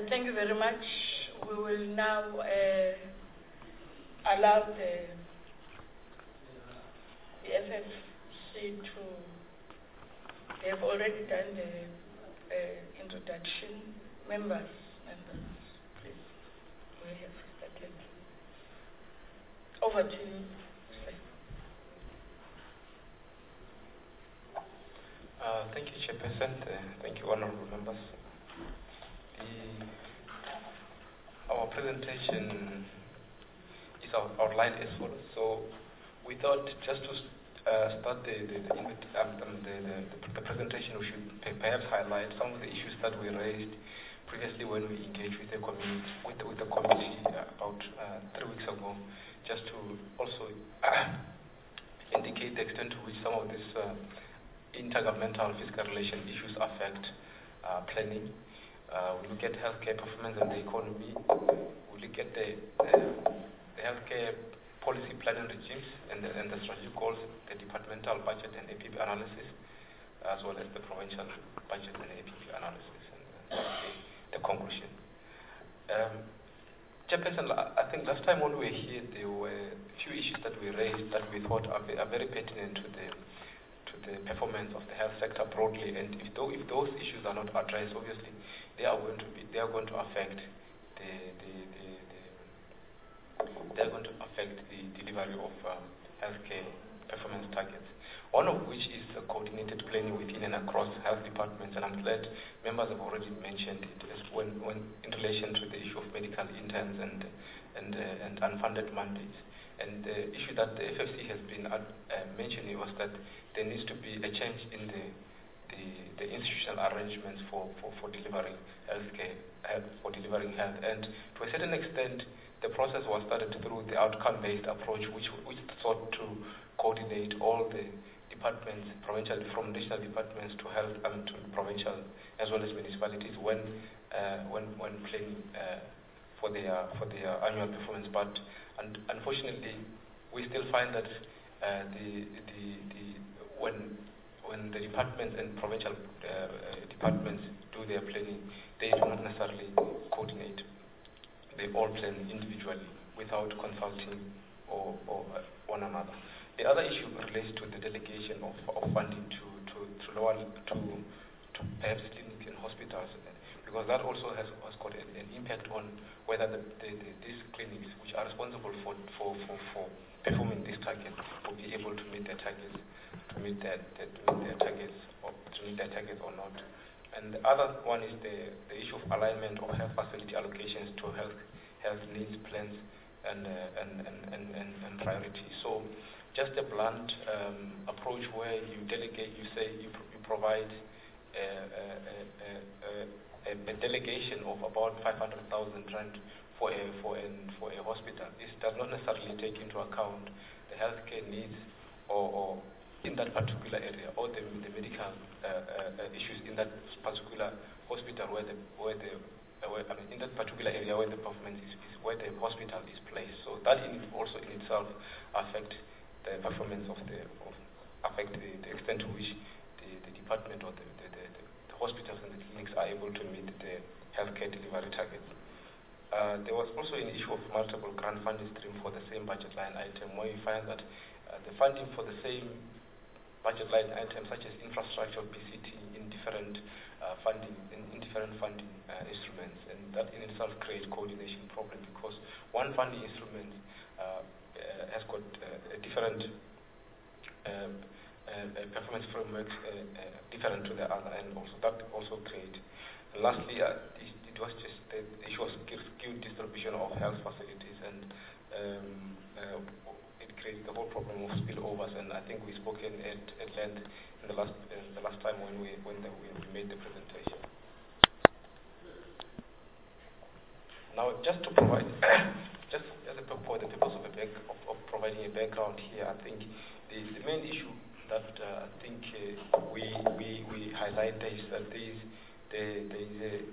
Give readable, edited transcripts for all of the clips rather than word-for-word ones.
Thank you very much. We will now allow the FFC to, they have already done the introduction. Members, please. We have started. Over to you. Thank you, Chairperson. Thank you, honorable members. Our presentation is outlined as follows. So we thought just to start the presentation, we should perhaps highlight some of the issues that we raised previously when we engaged with the community, with the committee about 3 weeks ago, just to also indicate the extent to which some of these intergovernmental fiscal relation issues affect planning. We look at healthcare performance and the economy. We look at the healthcare policy planning regimes and the strategic goals, the departmental budget and APP analysis, as well as the provincial budget and APP analysis, and the conclusion. Chairperson, I think last time when we were here, there were a few issues that we raised that we thought are very pertinent to the performance of the health sector broadly, and if those issues are not addressed, obviously they are going to affect the delivery of healthcare performance targets. One of which is coordinated planning within and across health departments, and I'm glad members have already mentioned it as when in relation to the issue of medical interns and unfunded mandates. And the issue that the FFC has been mentioning was that there needs to be a change in the institutional arrangements for delivering healthcare, for delivering health. And to a certain extent, the process was started through the outcome-based approach, which sought to coordinate all the departments, provincial, from national departments to health and to provincial as well as municipalities when planning for their annual performance. But unfortunately, we still find that when the departments and provincial departments do their planning, they do not necessarily coordinate. They all plan individually without consulting or one another. The other issue relates to the delegation of funding to perhaps clinics and hospitals, because that also has got an impact on whether these clinics, which are responsible for performing these targets, will be able to meet their targets, to meet their targets or not. And the other one is the issue of alignment of health facility allocations to health needs plans and priorities. So just a blunt approach where you delegate, you say you provide a delegation of about 500,000 rand for a hospital. This does not necessarily take into account the healthcare needs or in that particular area, or the medical issues in that particular hospital in that particular area where the performance is where the hospital is placed. So that also in itself affect the performance affect the extent to which the department or the hospitals and the clinics are able to meet the healthcare delivery targets. There was also an issue of multiple grant funding stream for the same budget line item, where you find that the funding for the same budget line items such as infrastructure, BCT, in different funding instruments, and that in itself creates coordination problem, because one funding instrument has got a different performance framework different to the other, and also that also creates. Lastly, it was just the issue of skilled distribution of health facilities, and it created the whole problem of spillovers. And I think we spoke at length in the last time when we made the presentation. Now, just to provide, just for the purpose of providing a background here, I think the main issue that I think we highlight is that there is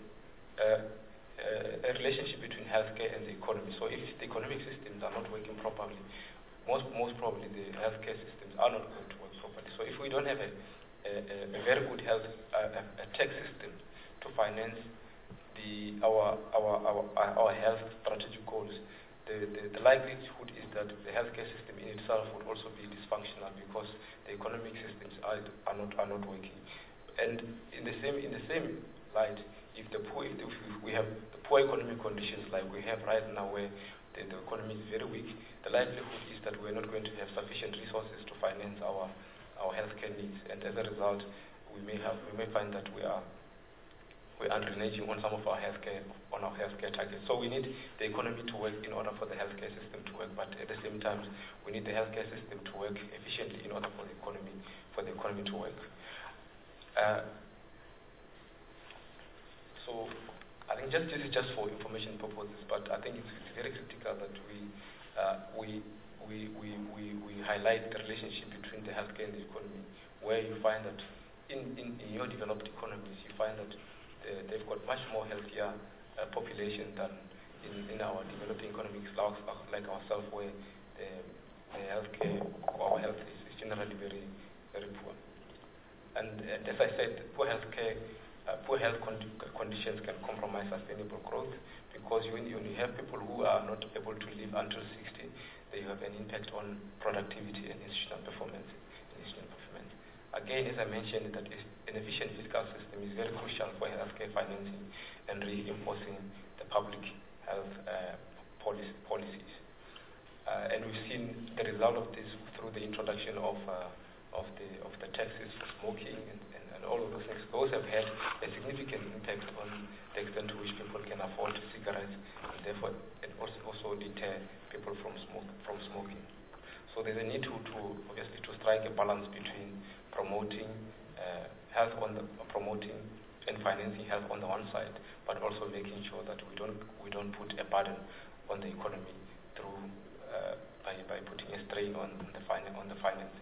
a relationship between healthcare and the economy. So if the economic systems are not working properly, most probably the healthcare systems are not going to work properly. So if we don't have a very good health tax system to finance our health strategic goals, the likelihood is that the healthcare system in itself would also be dysfunctional because the economic systems are not working. And in the same light, if we have the poor economic conditions like we have right now, where the economy is very weak, the likelihood is that we're not going to have sufficient resources to finance our healthcare needs, and as a result, we may find that we're under-reneging on some of our healthcare targets. So we need the economy to work in order for the healthcare system to work, but at the same time, we need the healthcare system to work efficiently in order for the economy to work. So I think this is just for information purposes, but I think it's very critical that we highlight the relationship between the healthcare and the economy, where you find that in your developed economies, you find that they've got much more healthier population than in our developing economies like ourselves, where our health is generally very, very poor. And as I said, poor health conditions can compromise sustainable growth, because when you have people who are not able to live until 60, they have an impact on productivity and institutional performance. Again, as I mentioned, that an efficient fiscal system is very crucial for healthcare financing and reinforcing the public health policies. And we've seen the result of this through the introduction of the taxes for smoking and all of those things. Those have had a significant impact on the extent to which people can afford cigarettes, and therefore it also deter people from smoking. So there's a need to obviously to strike a balance between promoting promoting and financing health on the one side, but also making sure that we don't put a burden on the economy through by putting a strain on the finances.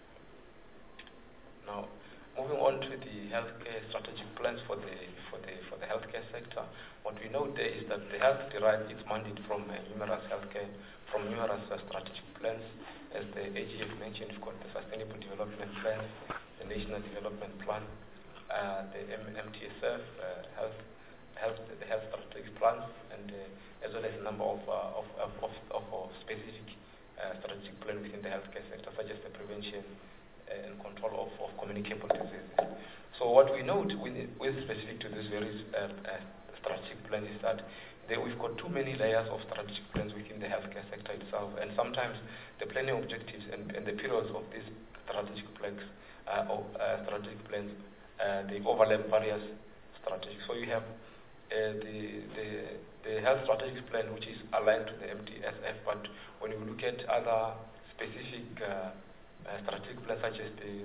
Now, moving on to the healthcare strategic plans for the healthcare sector, what we know there is that the health derives its mandate from numerous strategic plans. As the AGF mentioned, we've got the Sustainable Development Plan, the National Development Plan, the MTSF, the health strategic plans, and as well as a number of specific strategic plans within the healthcare sector, such as the prevention and control of communicable diseases. So what we note with specific to these various strategic plans is that we've got too many layers of strategic plans within the healthcare sector itself, and sometimes the planning objectives and the periods of these strategic plans they overlap various strategies. So you have the health strategic plan, which is aligned to the MTSF, but when you look at other specific strategic plans, such as the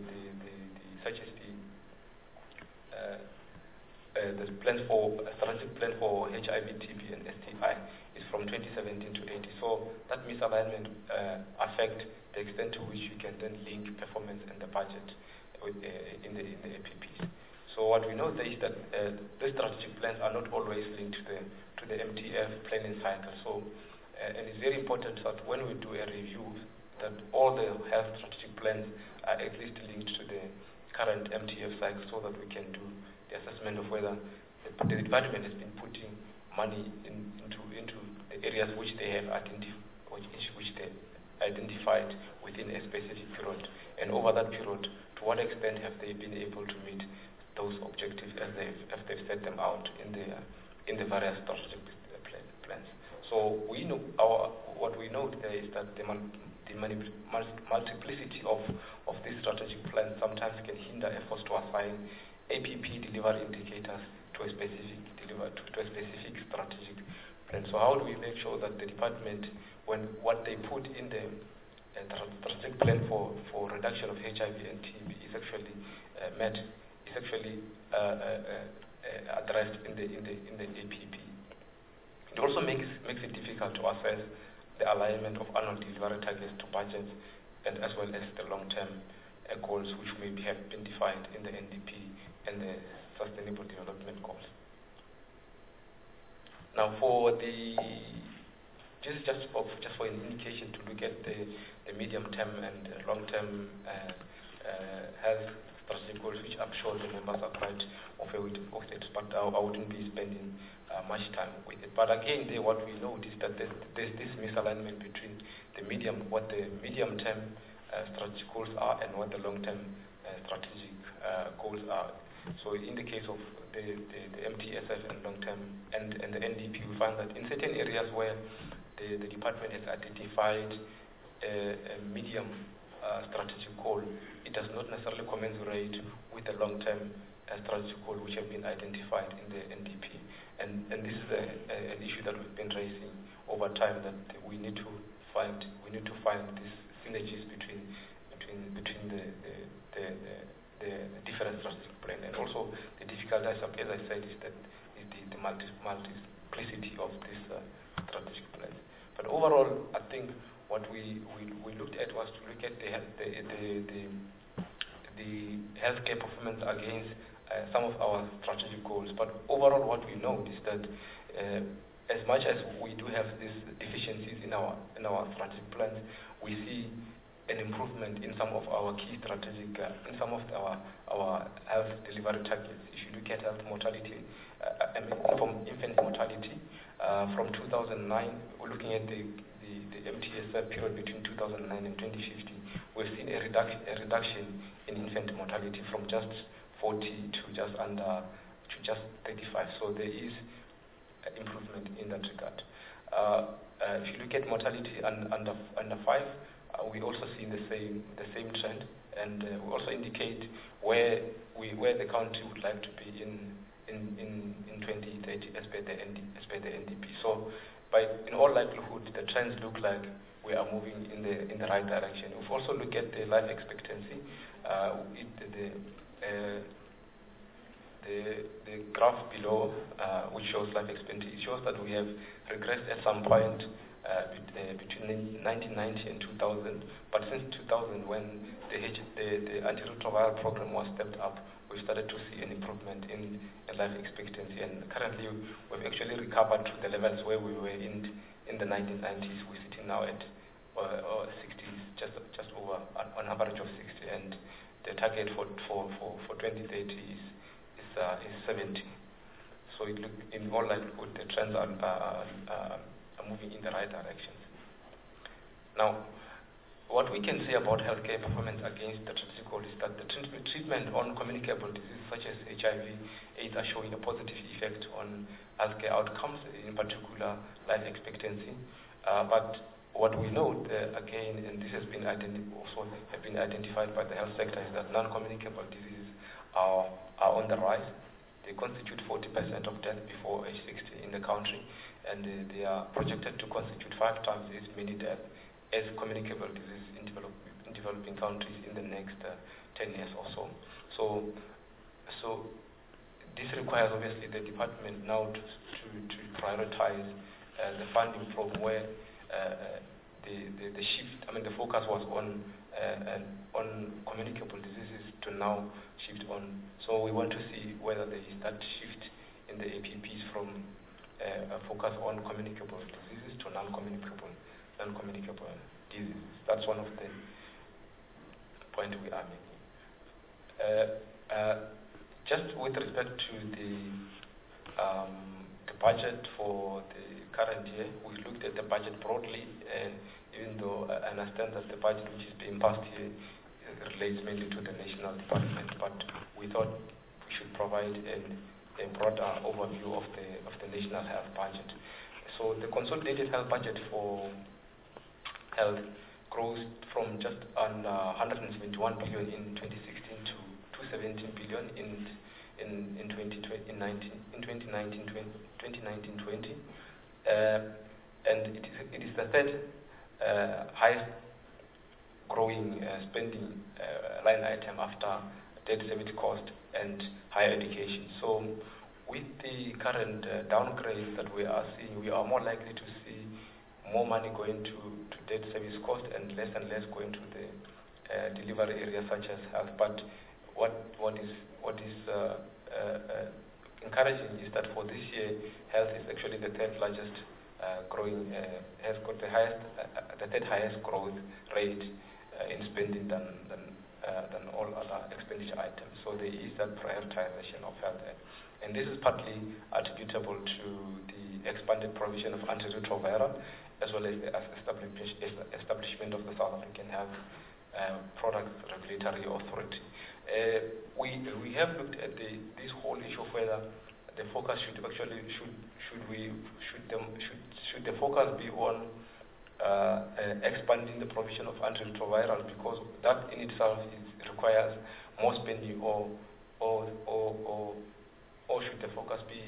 strategic plan for HIV, TB, and STI is from 2017 to 80. So that misalignment affect the extent to which you can then link performance and the budget in the APPs. So what we know there is that these strategic plans are not always linked to the MTF planning cycle. So and it's very important that when we do a review, that all the health strategic plans are at least linked to the current MTF cycle, so that we can do the assessment of whether the department has been putting money into the areas which they have identified within a specific period, and over that period, to what extent have they been able to meet those objectives as they've set them out in the various strategic plans. So we know what we know there is that the multiplicity of these strategic plans sometimes can hinder efforts to assign APP delivery indicators to a specific strategic plan. So how do we make sure that the department, when what they put in the strategic plan for reduction of HIV and TB is actually met, is actually addressed in the APP? It also makes it difficult to assess the alignment of annual delivery targets to budgets, and as well as the long-term goals which may have been defined in the NDP and the Sustainable Development Goals. Now, just for an indication to look at the medium-term and long-term health strategic goals, which I'm sure the members are quite aware of it, but I wouldn't be spending much time with it. But again, what we know is that there's this misalignment between what the medium-term strategic goals are and what the long-term strategic goals are. So in the case of the MTSF and long-term and the NDP, we find that in certain areas where the department has identified a medium strategic goal, it does not necessarily commensurate with the long-term strategic goal which have been identified in the NDP. And this is an issue that we've been raising over time, that we need to find these synergies between the different strategic plan. And also the difficulty, as I said, is the multiplicity of these strategic plans. But overall, I think what we looked at was to look at the healthcare performance against some of our strategic goals. But overall, what we know is that as much as we do have these deficiencies in our strategic plans, we see an improvement in some of our key strategic, in some of our health delivery targets. If you look at health mortality, from infant mortality, from 2009, we're looking at the MTSF period between 2009 and 2015, we've seen a reduction in infant mortality from just 40 to just 35. So there is improvement in that regard. If you look at mortality under 5, we also see the same trend, and we also indicate where the country would like to be in 2030 as per the NDP. So, in all likelihood, the trends look like we are moving in the right direction. We've also looked at the life expectancy. The graph below, which shows life expectancy, shows that we have regressed at some point between 1990 and 2000. But since 2000, when the antiretroviral program was stepped up, we started to see an improvement in life expectancy. And currently, we've actually recovered to the levels where we were in the 1990s. We're sitting now at 60s, just over an average of 60, and the target for 2030 is 70. So in all likelihood, the trends are moving in the right direction. Now, what we can say about healthcare performance against the strategic goal is that the treatment on communicable diseases such as HIV/AIDS are showing a positive effect on healthcare outcomes, in particular life expectancy. But what we know, again, and this has been identified by the health sector, is that non-communicable diseases are on the rise. They constitute 40% of death before age 60 in the country, and they are projected to constitute 5 times as many deaths as communicable disease in developing countries in the next 10 years or so. So this requires obviously the department now to prioritize the funding from where the shift. I mean, the focus was on communicable diseases to now shift on. So we want to see whether there is that shift in the APPs from a focus on communicable diseases to non-communicable diseases. That's one of the points we are making. Just with respect to the budget for the current year, we looked at the budget broadly, even though I understand that the budget which is being passed here relates mainly to the national department, but we thought we should provide a broader overview of the national health budget. So the consolidated health budget for health grows from just under 171 billion in 2016 to 217 billion in 2019-20, and it is the third highest growing spending line item after debt service cost and higher education. So with the current downgrades that we are seeing, we are more likely to see more money going to debt service cost and less going to the delivery areas such as health. But what is encouraging is that for this year, health is actually the third largest growing, has got the third highest growth rate in spending than all other expenditure items. So there is that prioritization of health. And this is partly attributable to the expanded provision of antiretroviral, as well as the establishment of the South African Health Products Regulatory Authority. We have looked at this whole issue of whether the focus should the focus be on expanding the provision of antiretroviral, because that in itself requires more spending, or should the focus be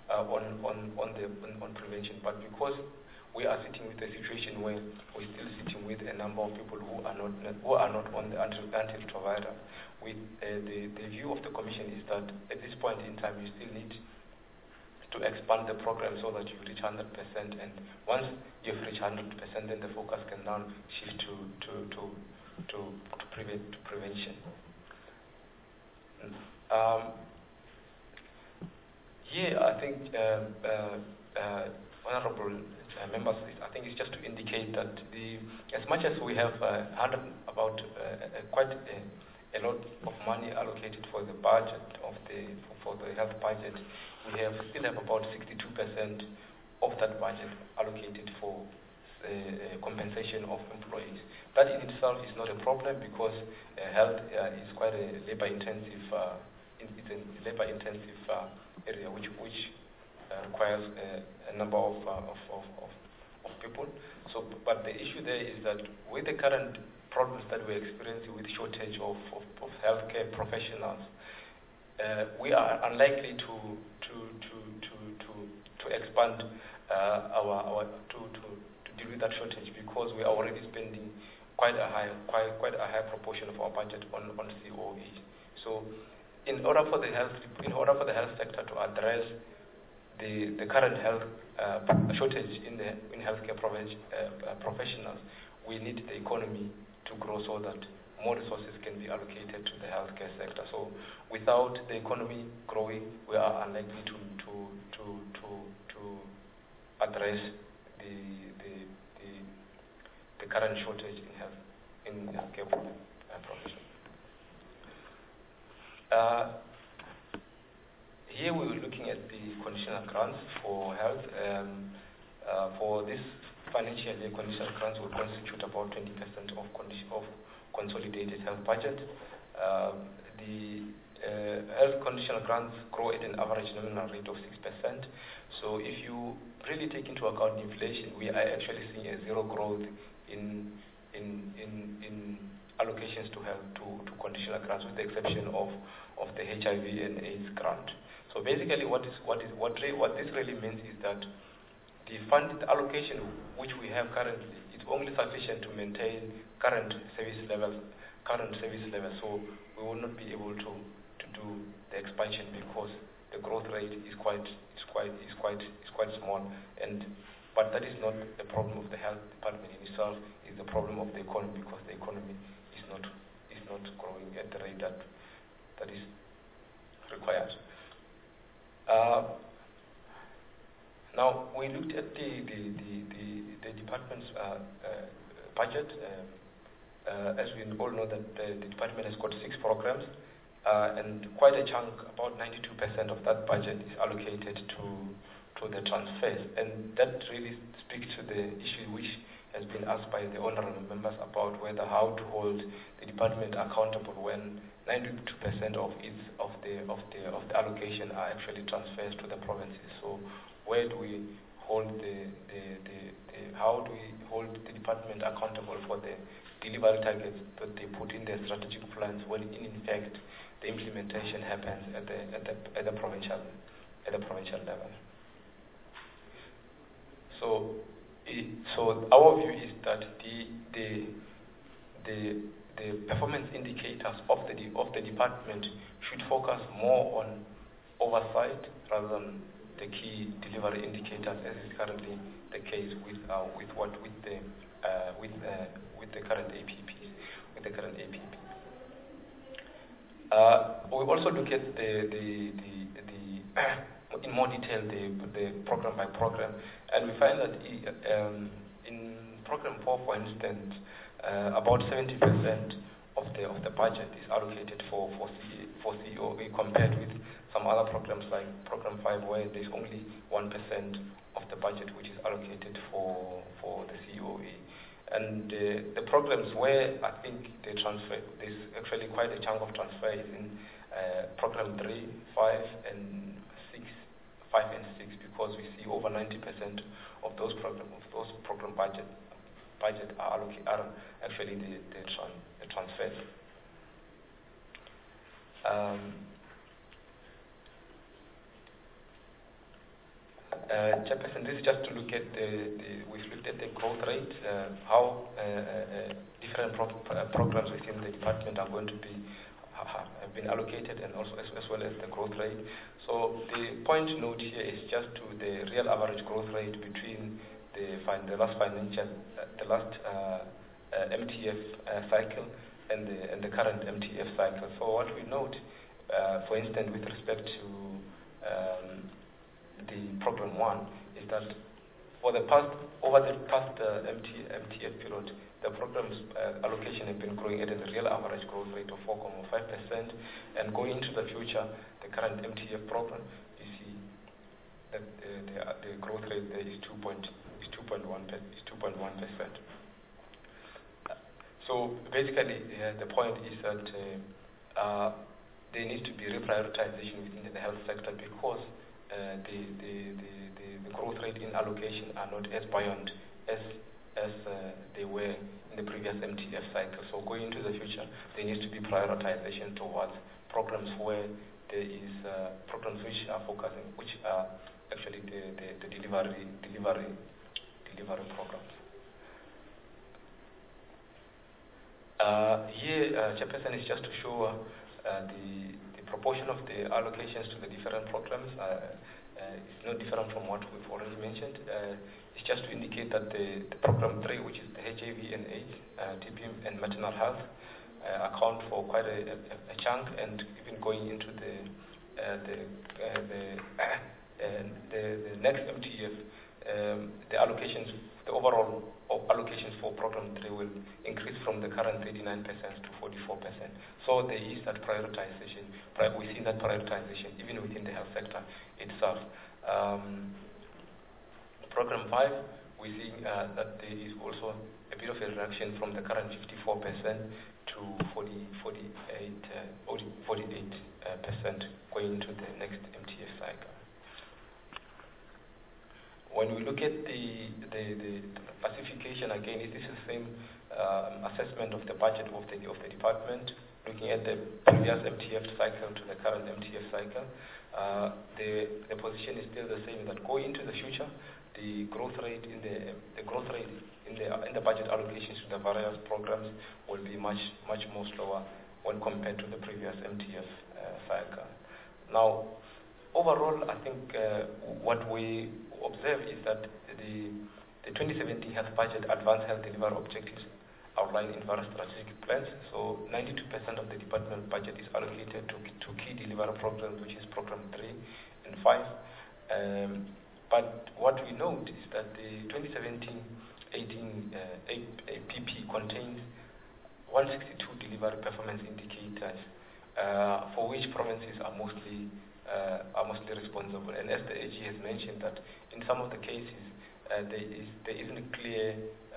on prevention? But because we are sitting with a situation where we're still sitting with a number of people who are not on the antiretroviral, the view of the Commission is that at this point in time you still need to expand the program so that you reach 100%, and once you've reached 100%, then the focus can now shift to prevention. Here, I think honorable members, I think it's just to indicate that as much as we have quite a lot of money allocated for the budget for the health budget, we still have about 62% of that budget allocated for compensation of employees. That in itself is not a problem, because health is quite a labor-intensive area, which requires a number of people. So, but the issue there is that with the current problems that we're experiencing with shortage of healthcare professionals, we are unlikely to expand to deal with that shortage, because we are already spending quite a high proportion of our budget on COE. So, in order for the health sector to address the current health shortage in healthcare professionals, we need the economy to grow so that more resources can be allocated to the healthcare sector. So, without the economy growing, we are unlikely to address the current shortage in healthcare profession. Here we were looking at the conditional grants for health. For this financial year, conditional grants will constitute about 20% of consolidated health budget. The health conditional grants grow at an average nominal rate of 6%. So if you really take into account inflation, we are actually seeing a zero growth in allocations to health to conditional grants, with the exception of the HIV and AIDS grant. So basically, what this really means is that the funded allocation which we have currently is only sufficient to maintain current service levels. So we will not be able to do the expansion, because the growth rate is quite small. But that is not the problem of the health department in itself. It's the problem of the economy, because the economy is not growing at the rate that is required. Now we looked at the department's budget. As we all know, that the department has got 6 programs, and quite a chunk, about 92% of that budget, is allocated to the transfers, and that really speaks to the issue which has been asked by the honourable members about how to hold the department accountable when 92% of the allocation are actually transfers to the provinces. So where do we hold how do we hold the department accountable for the delivery targets that they put in their strategic plans, when in fact the implementation happens at the provincial level? So our view is that the performance indicators of the department should focus more on oversight rather than the key delivery indicators, as is currently the case with the current APPs. We also look at in more detail the program by program, and we find that in program 4, for instance, about 70% of the budget is allocated for COE compared with some other programs like Program 5, where there's only 1% of the budget which is allocated for the COE. And the programs where I think they transfer, there's actually quite a chunk of transfer is in Program 3, 5, and 6, because we see over 90% of those program budget are actually the transfers. Chairperson, this is just to look at we've looked at the growth rate, how different programs within the department are going to be have been allocated, and also as well as the growth rate. So the point note here is just to the real average growth rate between the last MTF cycle and the current MTF cycle. So what we note, for instance, with respect to the Program 1, is that over the past MTF period, the program's allocation has been growing at a real average growth rate of 4.5%, and going into the future, the current MTF program, you see that the growth rate there is 2.1%. So basically, the point is that there needs to be reprioritization within the health sector, because the growth rate in allocation are not as buoyant as they were in the previous MTF cycle. So going into the future, there needs to be prioritization towards programs where there is programs which are focusing, which are actually the delivery programs. Here, Chairperson, is just to show the proportion of the allocations to the different programs. It's no different from what we've already mentioned. It's just to indicate that the Program 3, which is the HIV and AIDS, TB and maternal health, account for quite a chunk, and even going into the next MTF, the allocations, the overall allocations for Program 3 will increase from the current 39% to 44%. So there is that prioritization. We see that prioritization even within the health sector itself. Program 5, we see that there is also a bit of a reduction from the current 54% to 48% going into the next MTF cycle. When we look at the classification, again, this is the same assessment of the budget of the department, looking at the previous MTF cycle to the current MTF cycle. The position is still the same, that going into the future, the growth rate in the budget allocations to the various programs will be much more slower when compared to the previous MTF cycle. Now, overall, I think what we observe is that the 2017 health budget advanced health delivery objectives outlined in various strategic plans. So 92% of the department budget is allocated to key delivery programs, which is Program 3 and 5. But what we note is that the 2017-18 APP contains 162 delivery performance indicators, for which provinces are mostly responsible. And as the AG has mentioned, that in some of the cases there isn't clear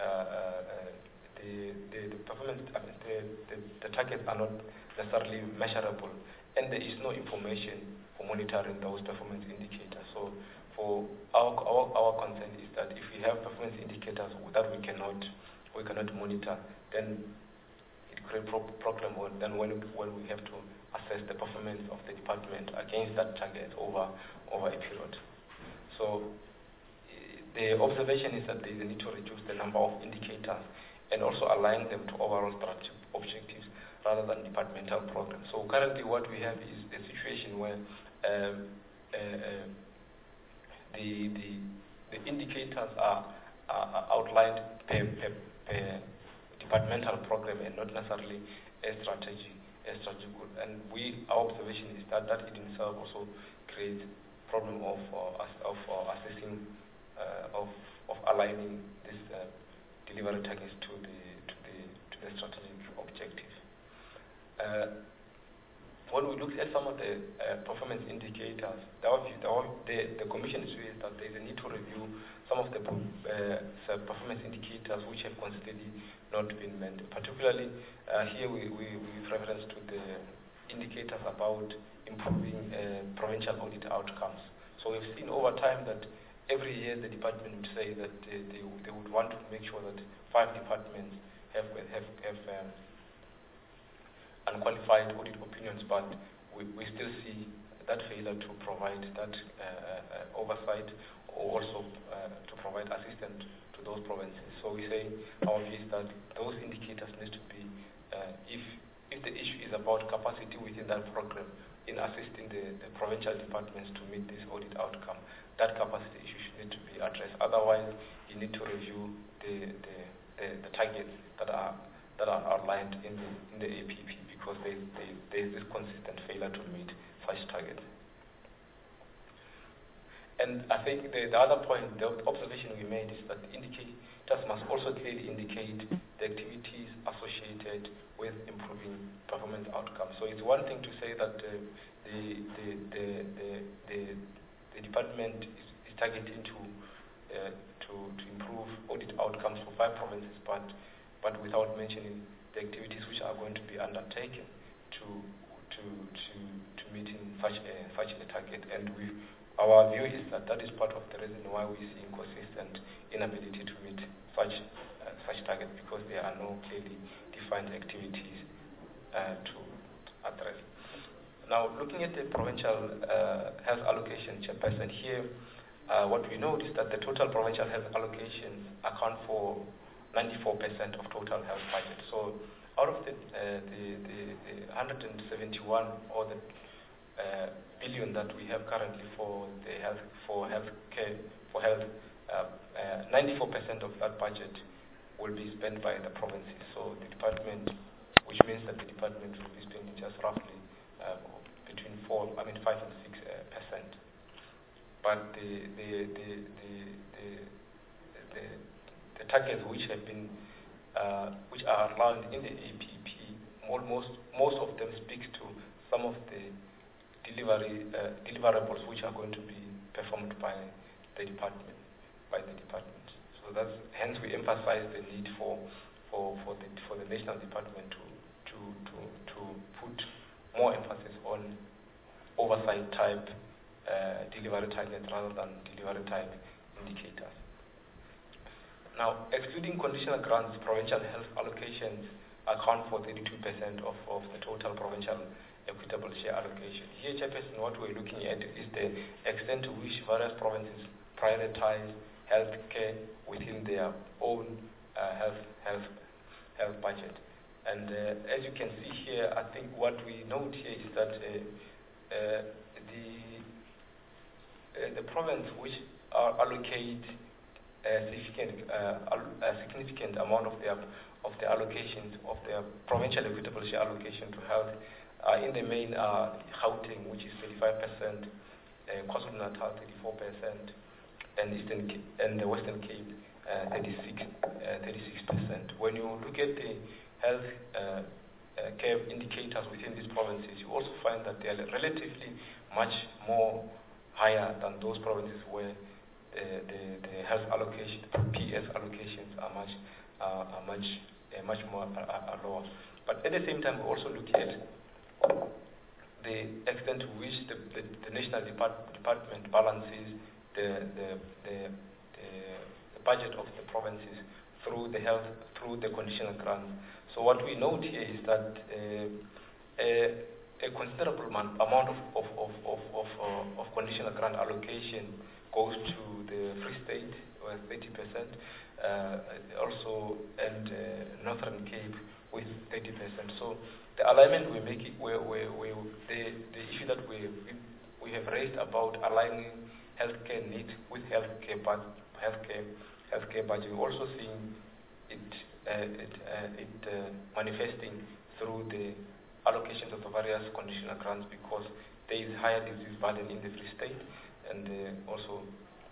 the performance. The targets are not necessarily measurable, and there is no information for monitoring those performance indicators. So for our concern is that if we have performance indicators that we cannot monitor, then it creates problem. Then when we have to assess the performance of the department against that target over a period. So the observation is that there is a need to reduce the number of indicators and also align them to overall strategic objectives rather than departmental programs. So currently what we have is a situation where the indicators are outlined per departmental program and not necessarily a strategy goal. And our observation is that in itself also creates problem of assessing of aligning this delivery targets to the strategic objective. when we looked at some of the performance indicators, the Commission's view is that there is a need to review some of the performance indicators which have consistently not been met. Particularly, here we reference to the indicators about improving provincial audit outcomes. So we've seen over time that every year the department would say that they would want to make sure that 5 departments have unqualified audit opinions, but we still see that failure to provide that oversight, or also to provide assistance to those provinces. So we say our view is that those indicators need to be, if the issue is about capacity within that program in assisting the provincial departments to meet this audit outcome, that capacity issue should need to be addressed. Otherwise, you need to review the targets that are outlined in the APP, because there is this consistent failure to meet such targets. And I think the other point, the observation we made is that the indicators must also clearly indicate the activities associated with improving performance outcomes. So it's one thing to say that the department is targeting to improve audit outcomes for 5 provinces, but without mentioning the activities which are going to be undertaken to meeting such a target. And our view is that is part of the reason why we see inconsistent inability to meet such targets, because there are no clearly defined activities to address. Now, looking at the provincial health allocation chairperson here, what we know is that the total provincial health allocations account for 94% of total health budget. So out of the 171 or the billion that we have currently for health, 94% of that budget will be spent by the provinces. So the department, which means that the department will be spending just roughly between 5 and 6%. But the targets which have been which are outlined in the APP, most of them speak to some of the deliverables which are going to be performed by the department. So that's hence we emphasize the need for the national department to put more emphasis on oversight type delivery targets rather than delivery type indicators. Now, excluding conditional grants, provincial health allocations account for 32% of the total provincial equitable share allocation. Here, Chairperson, what we're looking at is the extent to which various provinces prioritize health care within their own health budget. And as you can see here, I think what we note here is that the province which allocate a significant amount of their allocations of their provincial equitable share allocation to health in the main Gauteng, which is 35%, KwaZulu-Natal 34%, and the Western Cape 36%. When you look at the health care indicators within these provinces, you also find that they are relatively much more higher than those provinces where the health allocation, PS allocations are much more lower. But at the same time, we also look at the extent to which the national department balances the budget of the provinces through the conditional grants. So what we note here is that a considerable amount of conditional grant allocation goes to the Free State, with 30%, also, and Northern Cape with 30%. So the alignment we make, the issue that we have raised about aligning healthcare needs with healthcare budget, we also seeing it manifesting through the allocations of the various conditional grants, because there is higher disease burden in the Free State and also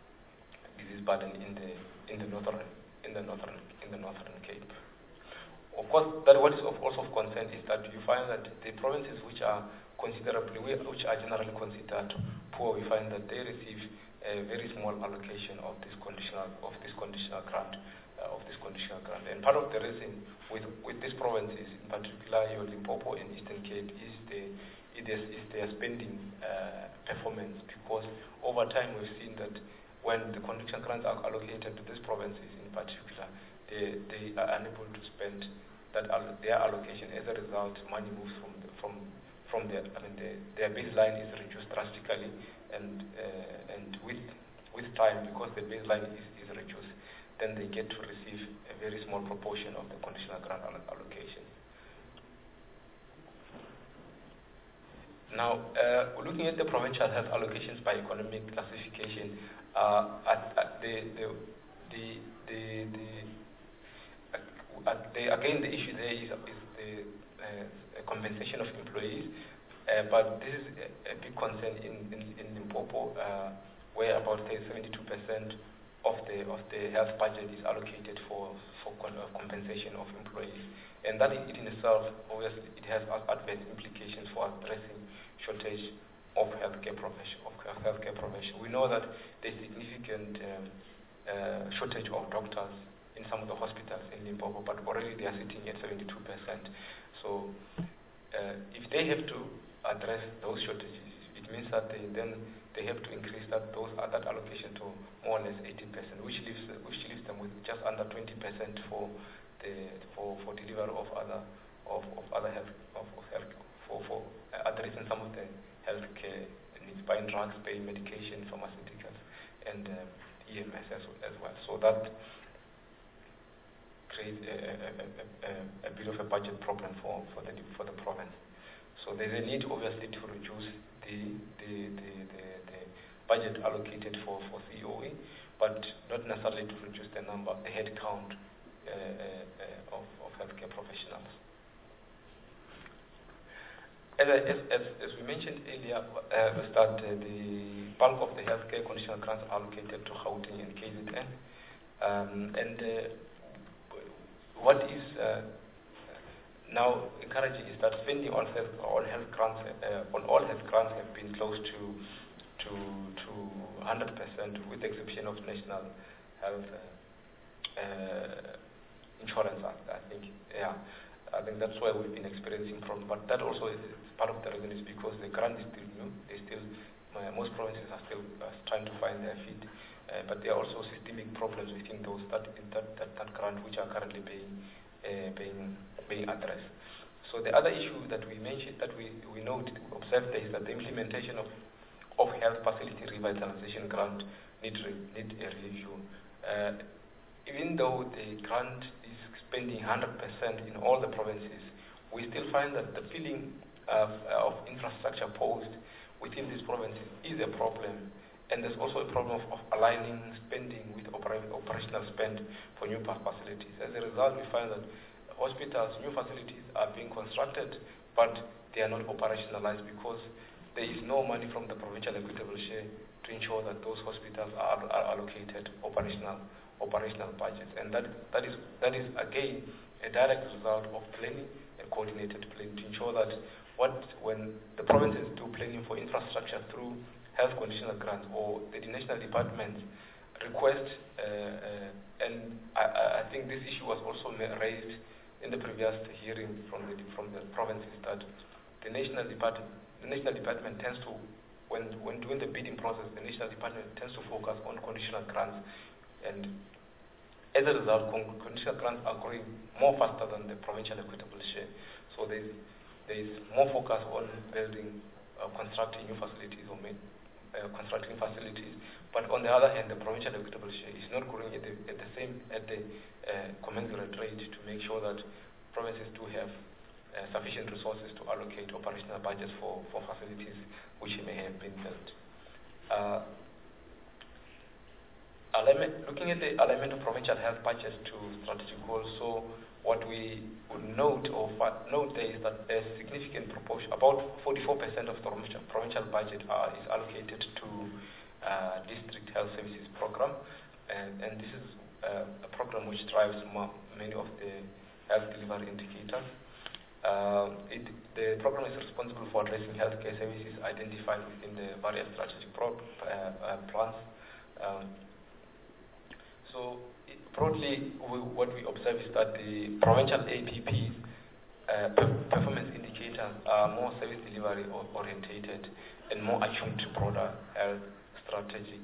disease burden in the Northern Cape. Of course, that what is also of concern is that you find that the provinces which are generally considered poor, we find that they receive a very small allocation of this conditional grant. And part of the reason with these provinces, in particular your Limpopo and Eastern Cape, is their spending performance, because over time we've seen that when the conditional grants are allocated to these provinces in particular, they are unable to spend their allocation. As a result, money moves from their baseline is reduced drastically, and with time, because the baseline is reduced, then they get to receive a very small proportion of the conditional grant allocation. Now, looking at the provincial health allocations by economic classification, again, the issue there is the compensation of employees, but this is a big concern in Limpopo, where about 72% of the health budget is allocated for compensation of employees, and that in itself, obviously, it has adverse implications for addressing shortage of healthcare profession. We know that there's significant shortage of doctors in some of the hospitals in Limpopo, but already they are sitting at 72%. So if they have to address those shortages, it means that they have to increase that allocation to more or less 80%, which leaves them with just under 20% for delivery of other health for addressing some of the healthcare needs, buying drugs, paying medication, pharmaceuticals, and EMS as well. So that creates a bit of a budget problem for the province. So there's a need, obviously, to reduce the budget allocated for COE, but not necessarily to reduce the head count of healthcare professionals. As we mentioned earlier, the bulk of the healthcare conditional grants are allocated to Gauteng and KZN. What is now encouraging is that spending on all health grants have been close to 100%, with the exception of National Health Insurance Act. I think that's why we've been experiencing problems. But that also is part of the reason is because the grant is still new. Most provinces are still trying to find their feet. But there are also systemic problems within that grant, which are currently being addressed. So the other issue that we mentioned, that we observed there, is that the implementation of health facility revitalization grant need a review. Even though the grant is spending 100% in all the provinces, we still find that the filling of infrastructure posed within these provinces is a problem. And there's also a problem of aligning spending with operational spend for new facilities. As a result, we find that new facilities are being constructed, but they are not operationalized because there is no money from the provincial equitable share to ensure that those hospitals are allocated operational budgets. And that is again a direct result of planning and coordinated planning to ensure that when the provinces do planning for infrastructure through health conditional grants, or the national departments request, and I think this issue was also raised in the previous hearing from the provinces, that the national department tends to, when doing the bidding process, the national department tends to focus on conditional grants, and as a result, conditional grants are growing more faster than the provincial equitable share. So there is more focus on constructing new facilities or constructing facilities, but on the other hand, the provincial equitable share is not growing at the commensurate rate to make sure that provinces do have sufficient resources to allocate operational budgets for facilities which may have been built. Looking at the alignment of provincial health budgets to strategic goals, so what we would note there is that a significant proportion, about 44% of the provincial budget is allocated to district health services program, and this is a program which drives many of the health delivery indicators. The program is responsible for addressing healthcare services identified within the various strategic plans. Broadly, what we observe is that the provincial APPs performance indicators are more service delivery orientated and more attuned to broader health strategic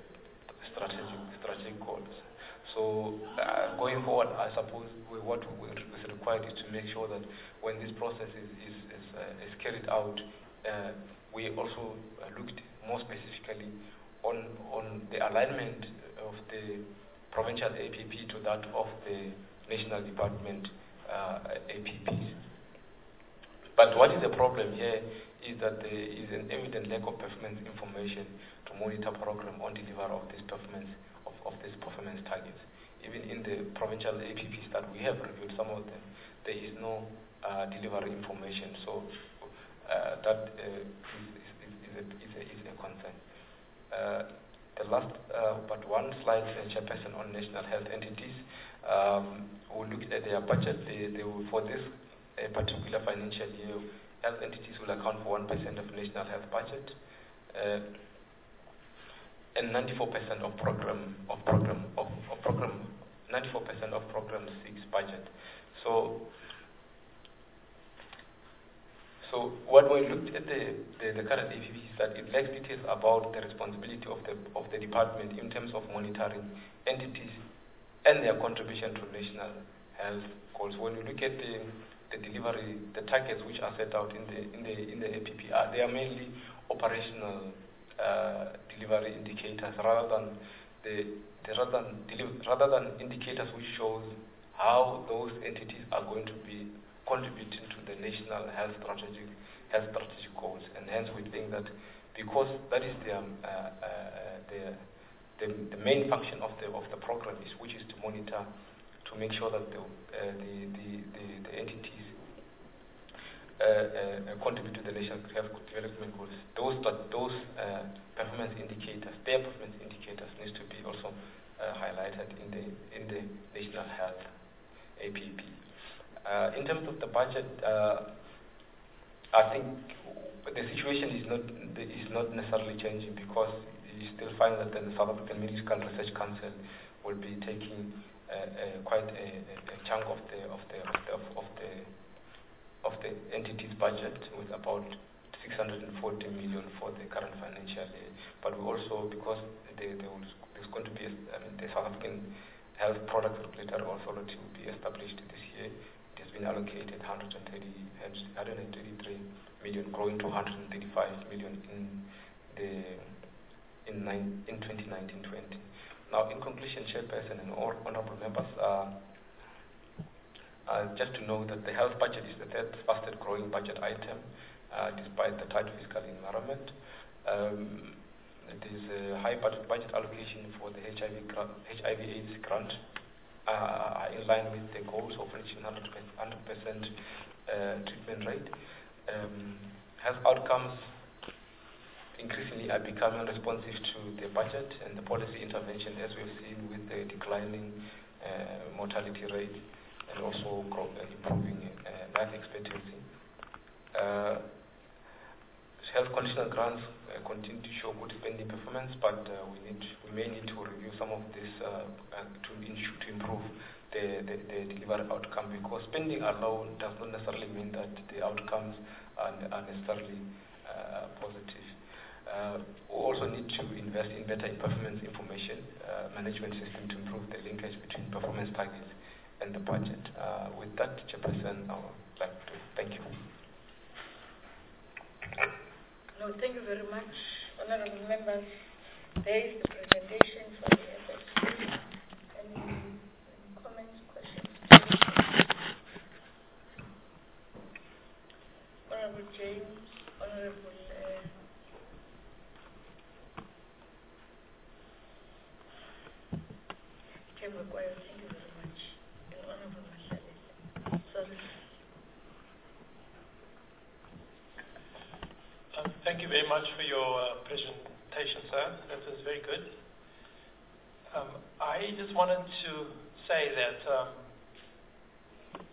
goals. So going forward, I suppose what is required is to make sure that when this process is carried out, we also looked more specifically on the alignment of the provincial APP to that of the national department APPs. But what is the problem here is that there is an evident lack of performance information to monitor program on delivery of this performance of these performance targets. Even in the provincial APPs that we have reviewed, some of them, there is no delivery information. So that is a concern. The last but one slide, Chairperson, on national health entities. We looked at their budget. For this particular financial year, health entities will account for 1% of national health budget, and 94% of program 94% of program 6 budget. So what we looked at the current APP is that it lacks details about the responsibility of the department in terms of monitoring entities and their contribution to national health goals. When you look at the delivery, the targets which are set out in the APP, they are mainly operational delivery indicators rather than indicators which shows how those entities are going to be contributing to the national health strategic goals. And hence we think that because that is the main function of the program which is to monitor, to make sure that the entities contribute to the national health development goals. Those performance indicators, their performance indicators, needs to be also highlighted in the national health APP. In terms of the budget, I think the situation is not necessarily changing, because you still find that the South African Medical Research Council will be taking quite a chunk of the entity's budget, with about 640 million for the current financial year. But we also, because there's going to be the South African Health Product Regulatory Authority will be established this year. It has been allocated 133 million, growing to 135 million in 2019-20. Now, in conclusion, Chairperson and all honourable members, just to know that the health budget is the third fastest growing budget item, despite the tight fiscal environment. There is a high budget allocation for the HIV/AIDS grant, in line with the goals of reaching 100% treatment rate. Health outcomes increasingly are becoming responsive to the budget and the policy intervention, as we've seen with the declining mortality rate and also improving life expectancy. Health conditional grants continue to show good spending performance, but we may need to review some of this to improve the delivery outcome, because spending alone does not necessarily mean that the outcomes are necessarily positive. We also need to invest in better performance information management system to improve the linkage between performance targets and the budget. With that, Chairperson, I would like to thank you. No, thank you very much, honourable members. There is the presentation for the FSC. Any comments, questions? Honourable James, Honourable Maguire, thank you very much. And Honourable Mahlale. Sorry. Thank you very much for your presentation, sir. That was very good. I just wanted to say that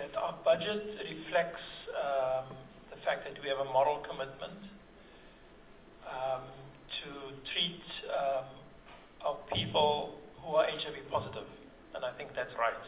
that our budget reflects the fact that we have a moral commitment to treat our people who are HIV positive, and I think that's right.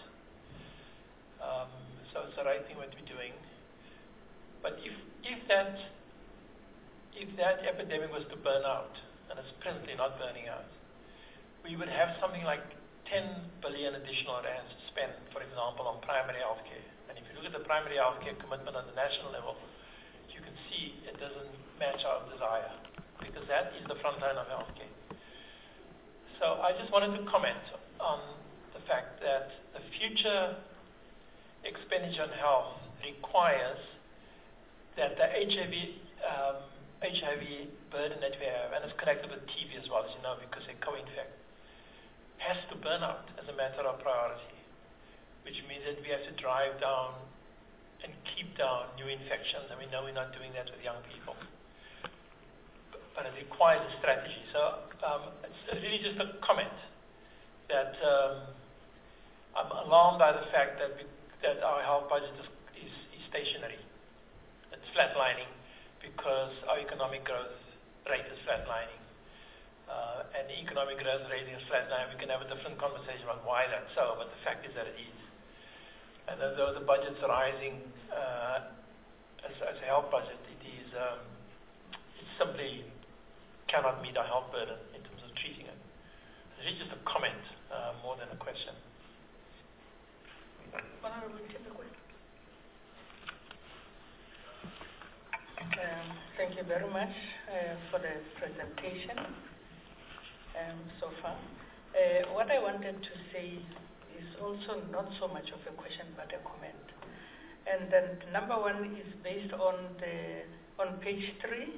So it's the right thing what we're doing. But if that epidemic was to burn out, and it's presently not burning out, we would have something like 10 billion additional rands to spend, for example, on primary health care. And if you look at the primary health care commitment on the national level, you can see it doesn't match our desire, because that is the front line of health care. So I just wanted to comment on the fact that the future expenditure on health requires that the HIV burden that we have, and it's connected with TB as well, as you know, because they co-infect, has to burn out as a matter of priority, which means that we have to drive down and keep down new infections, and we know we're not doing that with young people. But it requires a strategy. So it's really just a comment that I'm alarmed by the fact that our health budget is stationary. It's flatlining because our economic growth rate is flatlining. And the economic growth rate is flatlining. We can have a different conversation about why that's so, but the fact is that it is. And although the budget's rising as a health budget, it simply cannot meet our health burden in terms of treating it. It's just a comment more than a question. Thank you very much for the presentation so far. What I wanted to say is also not so much of a question but a comment. And then number one is based on page 3,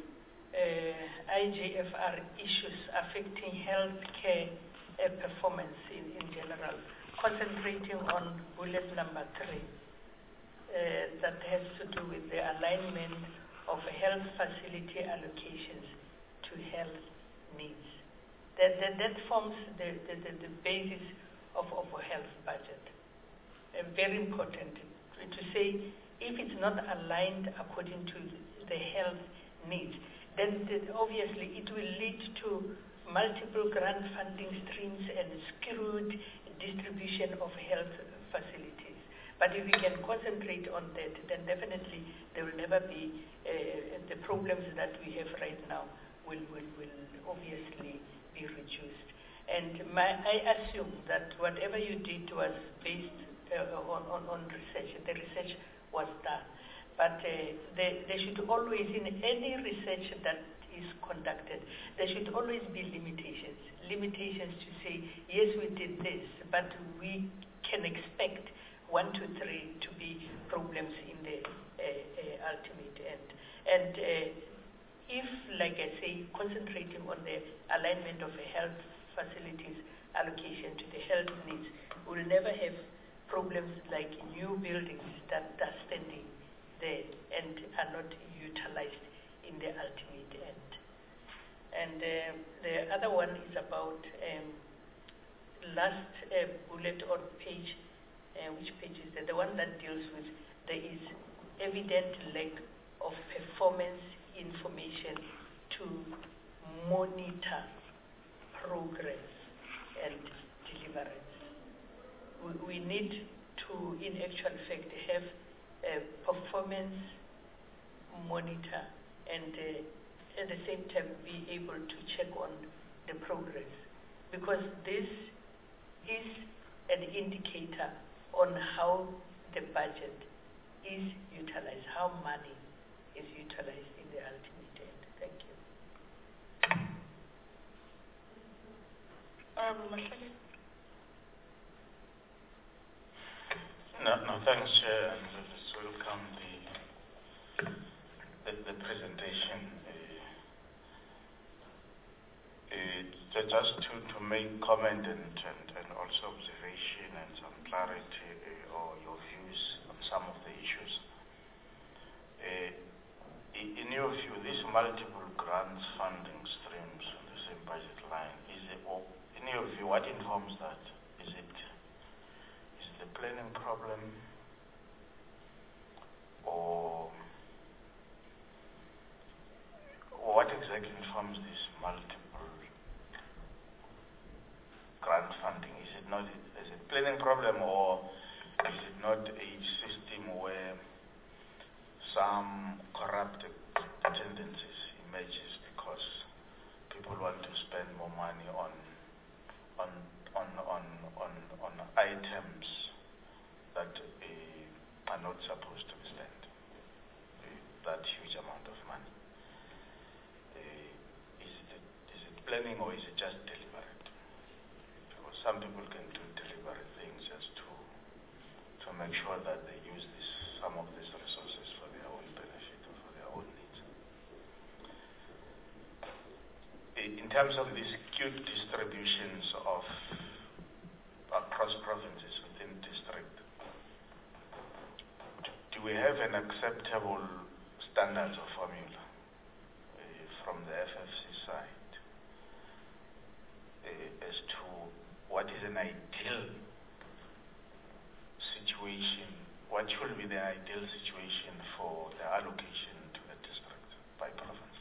IGFR issues affecting healthcare performance in general, concentrating on bullet number 3 that has to do with the alignment of health facility allocations to health needs. That forms the basis of a health budget. Very important to say, if it's not aligned according to the health needs, then obviously it will lead to multiple grant funding streams and skewed distribution of health facilities. But if we can concentrate on that, then definitely there will never be the problems that we have right now will obviously be reduced. And I assume that whatever you did was based on research. The research was done. But there should always, in any research that is conducted, there should always be limitations. Limitations to say, yes, we did this, but we can expect 1, 2, 3 to be problems in the ultimate end. And if, like I say, concentrating on the alignment of the health facilities allocation to the health needs, we'll never have problems like new buildings that are standing there and are not utilized in the ultimate end. And the other one is about last bullet on page, which page is that? The one that deals with there is evident lack of performance information to monitor progress and deliverance. We need to, in actual fact, have a performance monitor and at the same time be able to check on the progress, because this is an indicator on how the budget is utilized, how money is utilized in the ultimate end. Thank you. No, thanks, Chair, and let's welcome the presentation. Just to make comment and also observation and some clarity or your views on some of the issues. In your view, these multiple grants funding streams on the same budget line, in your view, what informs that? Is the planning problem? funding? Is it planning problem, or is it not a system where some corrupt tendencies emerges because people want to spend more money on items that are not supposed to be spent that huge amount of money? Is it planning, or is it just deliberate? Because some people can do deliberate things just to make sure that they use some of these resources for their own benefit or for their own needs. In terms of the skewed distributions across provinces within district, do we have an acceptable standard or formula from the FFC side as to what is an ideal situation, what should be the ideal situation for the allocation to the district by province,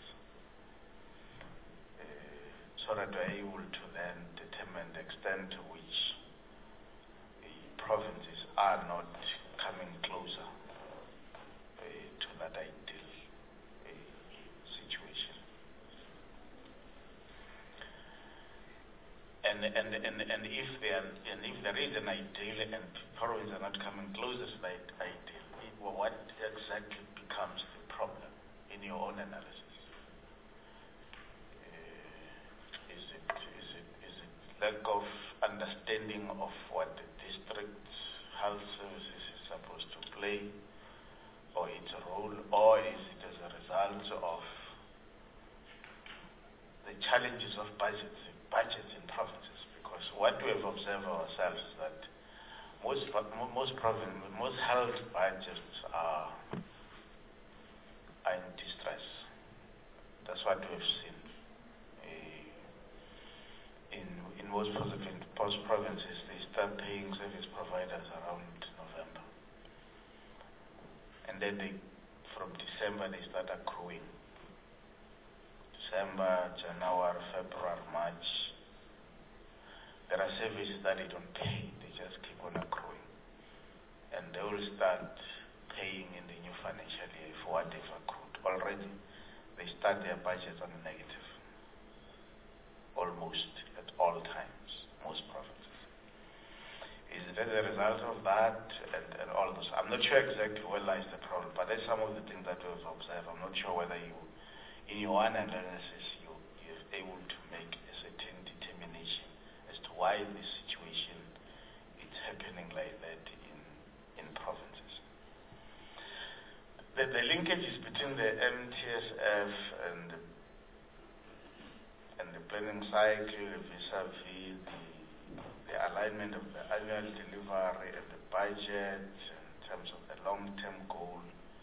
so that we're able to then determine the extent to which the provinces are not coming closer to that ideal situation. And if there is an ideal and provinces are not coming closer to that ideal, what exactly becomes the problem in your own analysis? Is it lack of understanding of what the district health services is supposed to play, or its role, or is it as a result of the challenges of budgets in provinces? Because what we have observed ourselves is that most health budgets are in distress. That's what we have seen. In most provinces, they start paying service providers around November. And then from December, they start accruing. December, January, February, March. There are services that they don't pay. They just keep on accruing. And they will start paying in the new financial year for what they've accrued. Already, they start their budgets on the negative. Almost at all times, most provinces. Is it as a result of that and all this? I'm not sure exactly where lies the problem, but that's some of the things that we've observed. I'm not sure whether in your own analysis, you're able to make a certain determination as to why this situation is happening like that in provinces. The linkages between the MTSF and the planning cycle vis-a-vis the alignment of the annual delivery and the budget in terms of the long-term goal.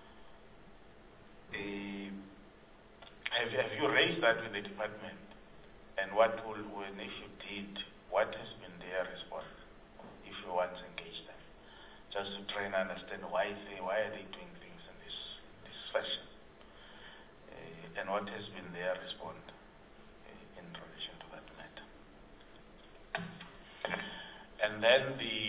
Have you raised that with the department? And if you did, what has been their response? If you once engaged them, just to try and understand why are they doing things in this fashion, and what has been their response in relation to that matter. And then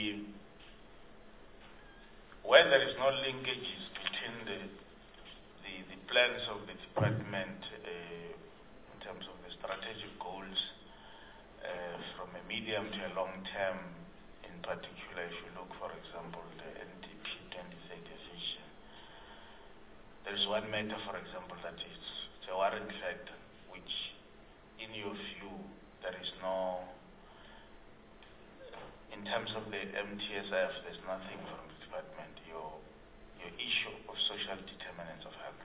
where there is no linkages between the plans of the department in terms of the strategic goals from a medium to a long term, in particular, if you look, for example, the NDP 2030 vision, there is one matter, for example, that is the warrant factor, which, in your view, there is no, in terms of the MTSF, there's nothing from the department, your issue of social determinants of health.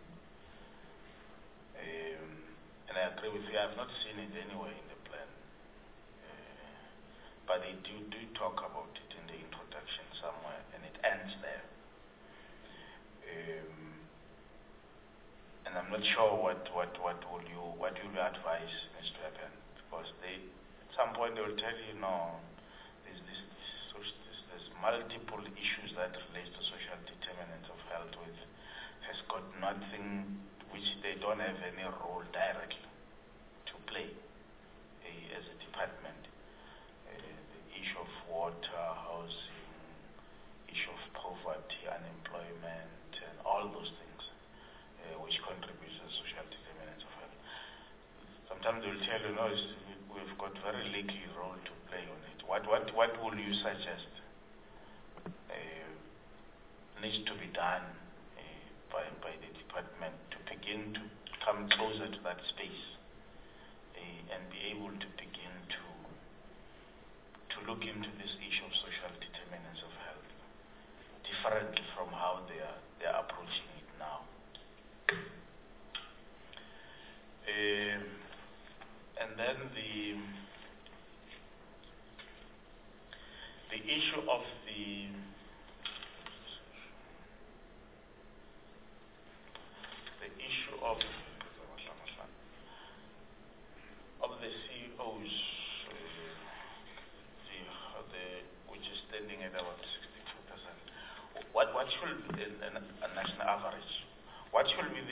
And I agree with you, I have not seen it anywhere in the plan. But they do talk about it in the introduction somewhere, and it ends there. And I'm not sure what will you advise needs to happen, because at some point they will tell you, no, there's multiple issues that relate to social determinants of health, which has got nothing, which they don't have any role directly to play as a department. got very little role to play on it. What will you suggest needs to be done by the department to begin to come closer to that space and be able to begin to look into this issue of social determinants of health differently from how they are approaching it now? And then the issue of the CEOs, which is standing at about 62%. What should be a national average? What should be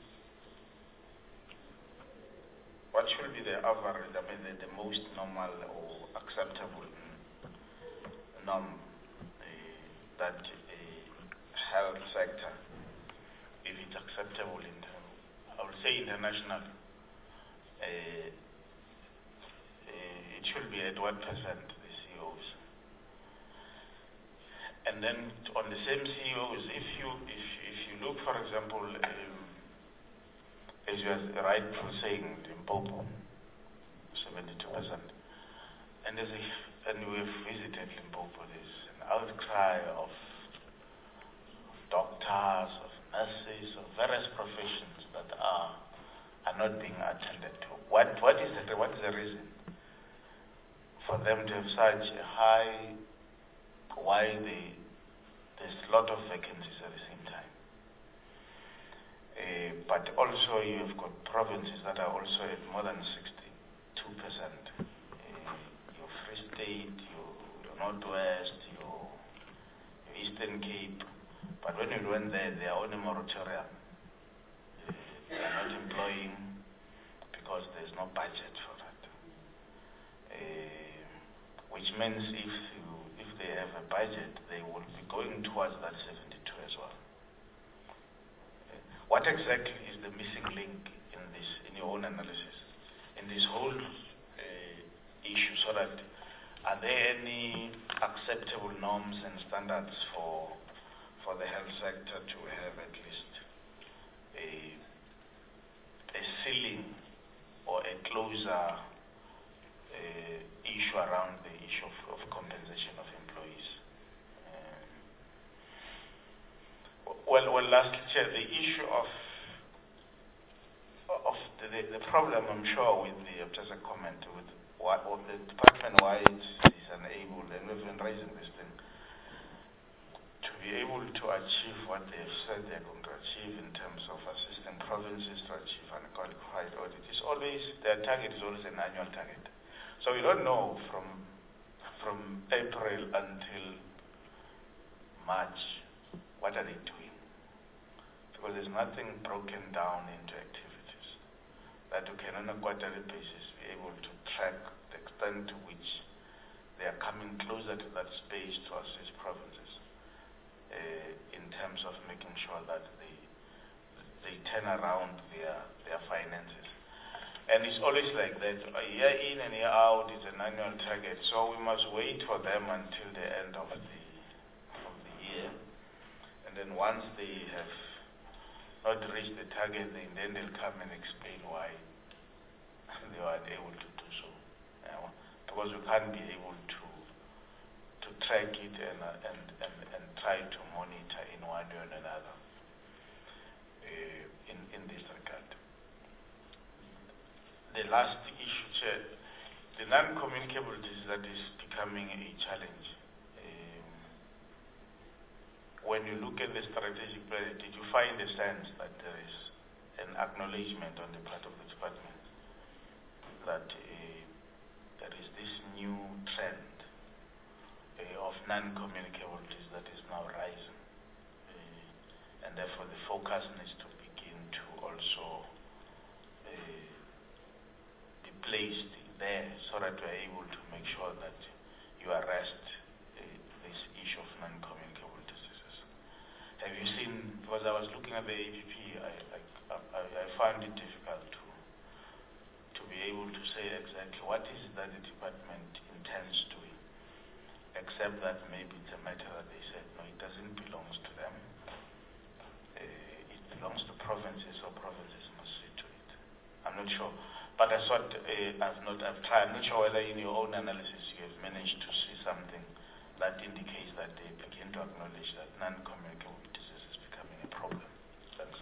the average? I mean, the most normal or acceptable norm that a health sector, if it's acceptable in terms, I would say international, it should be at 1%, the CEOs. And then on the same CEOs, if you look, for example, as you are rightfully saying, Limpopo, 72%, and we have visited Limpopo, there's an outcry of doctors, of nurses, of various professions that are not being attended to. What is the reason for them to have such a high? Why there's a lot of vacancies at the same time? But also you have got provinces that are also at more than 62%. Your Free State, your Northwest, your Eastern Cape. But when you went there, they are on a moratorium. They are not employing because there's no budget for that. Which means if they have a budget, they will be going towards that 72 as well. What exactly is the missing link in this, in your own analysis, in this whole issue, so that are there any acceptable norms and standards for the health sector to have at least a ceiling or a closer issue around the issue of compensation of employees? Well, lastly, Chair, the issue of the problem, I'm sure, with just a comment with the department why it is unable, and we've been raising this thing, to be able to achieve what they have said they're going to achieve in terms of assisting provinces to achieve unqualified audit. It's always, their target is always an annual target. So we don't know from April until March, what are they doing? Because there's nothing broken down into activities that we can on a quarterly basis be able to track the extent to which they are coming closer to that space to assist provinces in terms of making sure that they turn around their finances. And it's always like that, a year in and year out is an annual target, so we must wait for them until the end of the year. And then once they have not reached the target, then they'll come and explain why they were unable to do so. Because we can't be able to track it and try to monitor in one way or another in this regard. The last issue, Chair, the non-communicable disease that is becoming a challenge. When you look at the strategic plan, did you find a sense that there is an acknowledgement on the part of the department that there is this new trend of non-communicable disease that is now rising, and therefore the focus needs to begin to also be placed there so that we are able to make sure that you arrest this issue of non-communicable diseases. Have you seen, because I was looking at the APP, I found it difficult to be able to say exactly what is it that the department intends doing, except that maybe it's a matter that they said, no, it doesn't belong to them. It belongs to provinces, or provinces must see to it. I'm not sure. But that's what I've tried. I'm not sure whether in your own analysis you have managed to see something that indicates that they begin to acknowledge that non-communicable disease is becoming a problem. Thanks.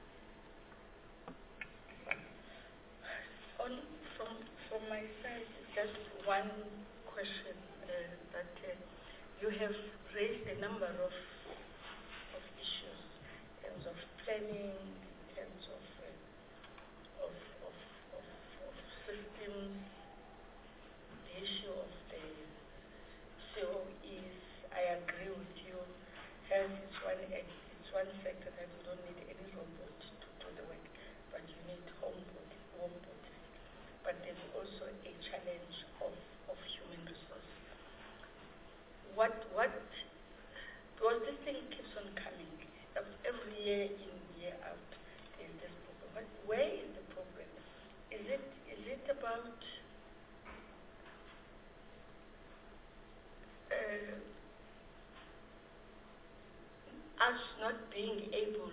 From my side, just one question that you have raised a number of issues in terms of planning, in terms of systems, the issue of the COEs. I agree with you. Health is one sector that you don't need any robot to do the work, but you need home bodies. But there's also a challenge of human resources. Because this thing keeps on coming. Every year in, year out, there's this problem. But where is the problem? Is it about us not being able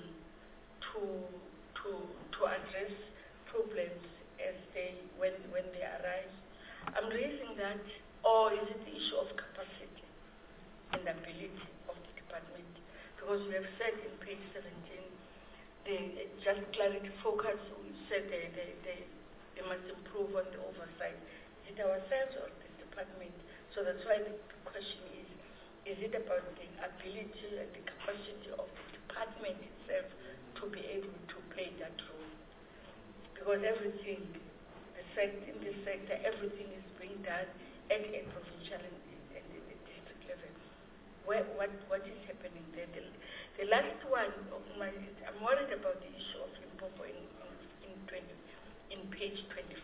to address problems as when they arise? I'm raising that, or is it the issue of capacity and ability of the department? Because we have said in page 17, just clarity focus, we said they must improve on the oversight. Is it ourselves or the department? So that's why the question is it about the ability and the capacity of the department itself to be able to play that role? Because everything, in this sector, everything is being done at a provincial and the district level. What is happening there? The last one of I'm worried about the issue of Limpopo in page 25.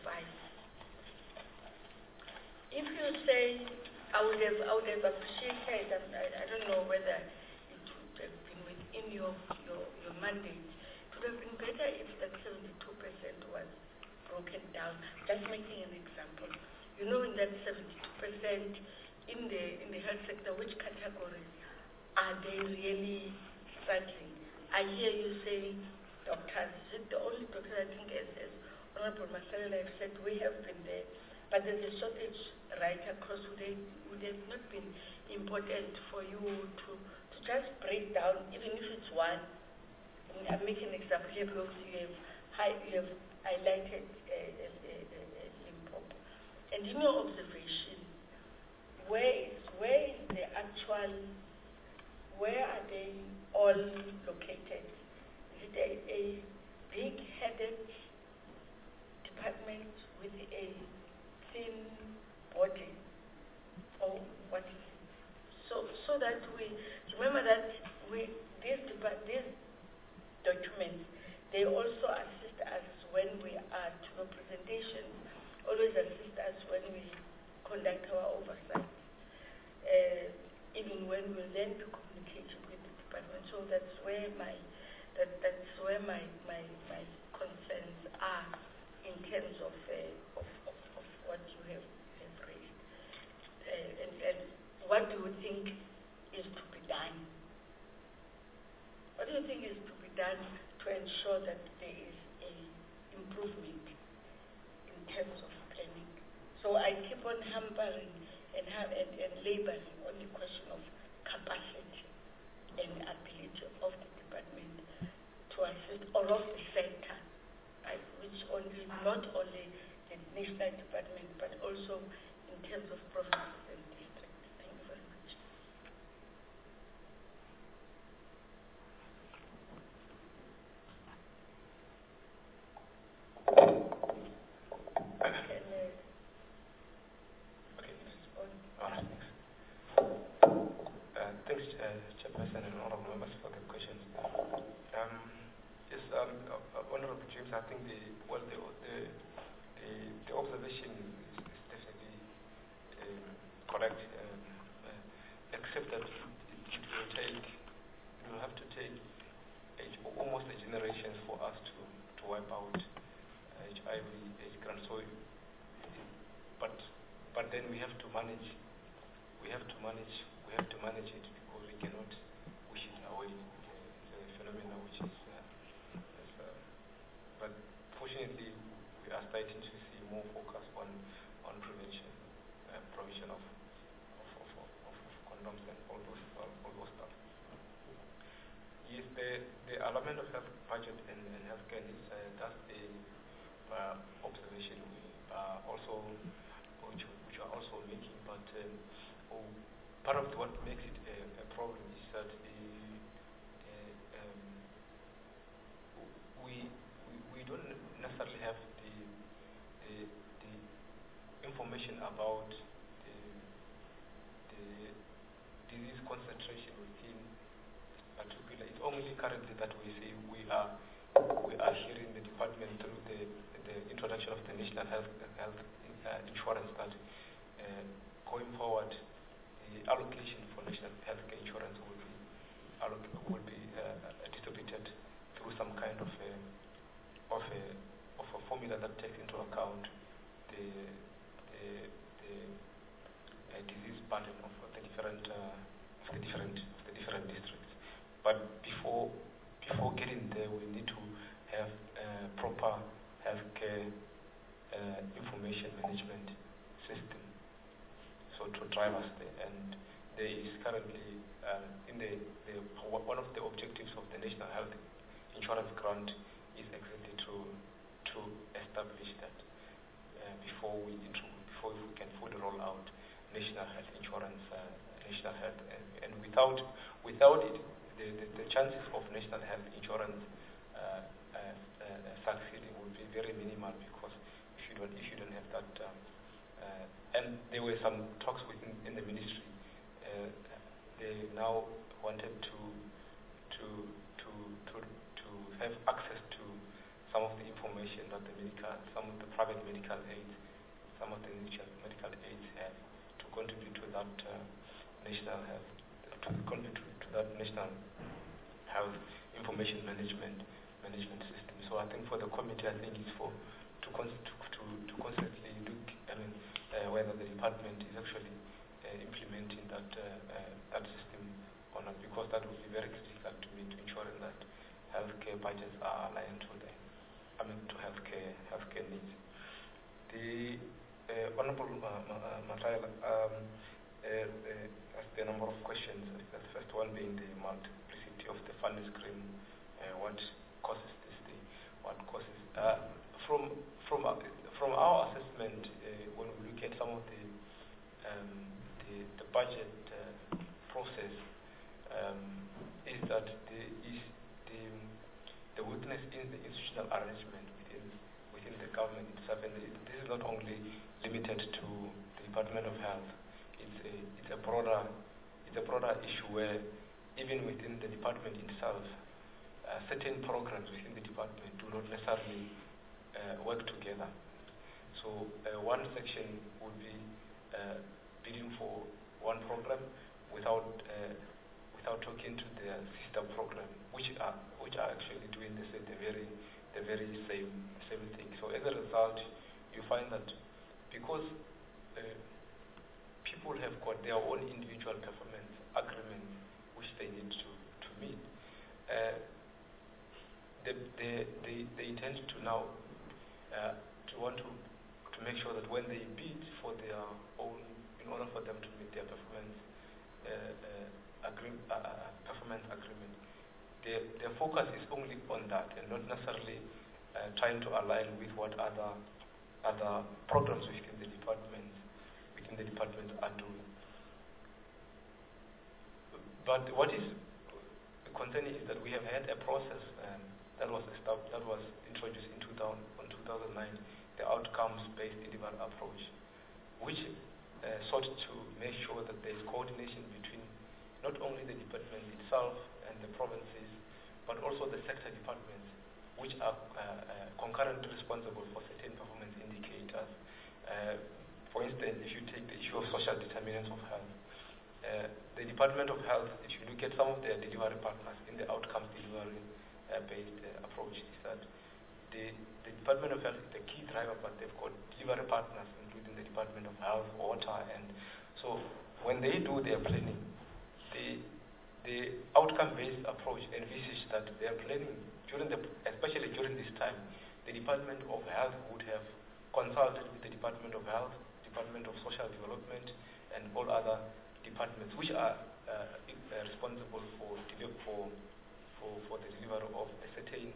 If you say, I would have appreciated, I don't know whether it would have been within your mandate. It would have been better if that 72% was broken down. Just making an example. You know, in that 72% in the health sector, which categories are they really struggling? I hear you saying doctors. Is it the only doctor? I think as Honorable Masalela have said, we have been there, but there's a shortage right across. Would have not been important for you to just break down, even if it's one. I'm making an example here because you have highlighted Limpopo. And in your observation, where are they all located? Is it a big-headed department with a thin body, or what is it? So that we remember that these documents, they also assist us when we are to no presentations, always assist us when we conduct our oversight, even when we then to communicate with the department. So that's where my concerns are in terms of what you have raised. And what do you think is to be done? What do you think is to be done to ensure that there is a improvement in terms of planning? So I keep on hampering and laboring on the question of capacity and ability of the department to assist all of the sector, right, which not only the national department, but also in terms of provinces and districts. Thank you very much. Thanks, Chairperson and honorable members for the questions. Honorable James, I think the observation is definitely correct, except that it will have to take almost a generation for us to wipe out HIV, AIDS, so but then we have to manage it because we cannot wish it away. It's a phenomenon which is, but fortunately we are starting to see more focus on prevention, provision of condoms and all those stuff. Yes, the element of health budget and healthcare is that's the observation we are also which we are also making, but part of what makes it a problem is that we don't necessarily have the information about the disease concentration within particular. It's only currently that we see we are hearing the department through the introduction of the national health insurance that going forward the allocation for national health insurance will be distributed through some kind of a formula that takes into account the disease burden of the different districts. But before getting there, we need to have proper healthcare information management system, so to drive us there. And there is currently one of the objectives of the National Health Insurance Grant is exactly to establish that before we can fully roll out national health insurance, national health, and without it, the chances of national health insurance succeeding will be very minimal, because if you don't have that, and there were some talks in the ministry. They now wanted to have access to some of the information that some of the private medical aids, some of the medical aids have to contribute to that national health, to that national health information management system. So I think for the committee, I think it's to constantly look, whether the department is actually implementing that system or not, because that will be very critical to me, to ensuring that healthcare budgets are aligned to healthcare needs. The Honorable Mataela asked a number of questions. The first one being the multiplicity of the funding stream. What causes this? From our assessment, when we look at some of the budget process, is that the weakness in the institutional arrangement within the government itself, and this is not only limited to the Department of Health. It's a broader issue where even within the department itself, certain programs within the department do not necessarily work together. So one section would be bidding for one program without talking to the sister program, which are actually doing the very same thing. So as a result, you find that because people have got their own individual performance agreements which they need to meet, they tend to now to want to make sure that when they bid for their own, in order for them to meet their performance agreement, their focus is only on that, and not necessarily trying to align with what other programs within the department are doing. But what is concerning is that we have had a process that was introduced in 2009, the outcomes-based delivery approach, which sought to make sure that there is coordination between not only the department itself and the provinces, but also the sector departments, which are concurrently responsible for certain performance indicators. For instance, if you take the issue of social determinants of health, the Department of Health, if you look at some of their delivery partners in the outcomes delivery based approach, is that the Department of Health is the key driver, but they've got delivery partners, including the Department of Health, Water, and so when they do their planning, the outcome-based approach envisages that they are planning especially during this time, the Department of Health would have consulted with the Department of Health, Department of Social Development, and all other departments which are responsible for the delivery of a certain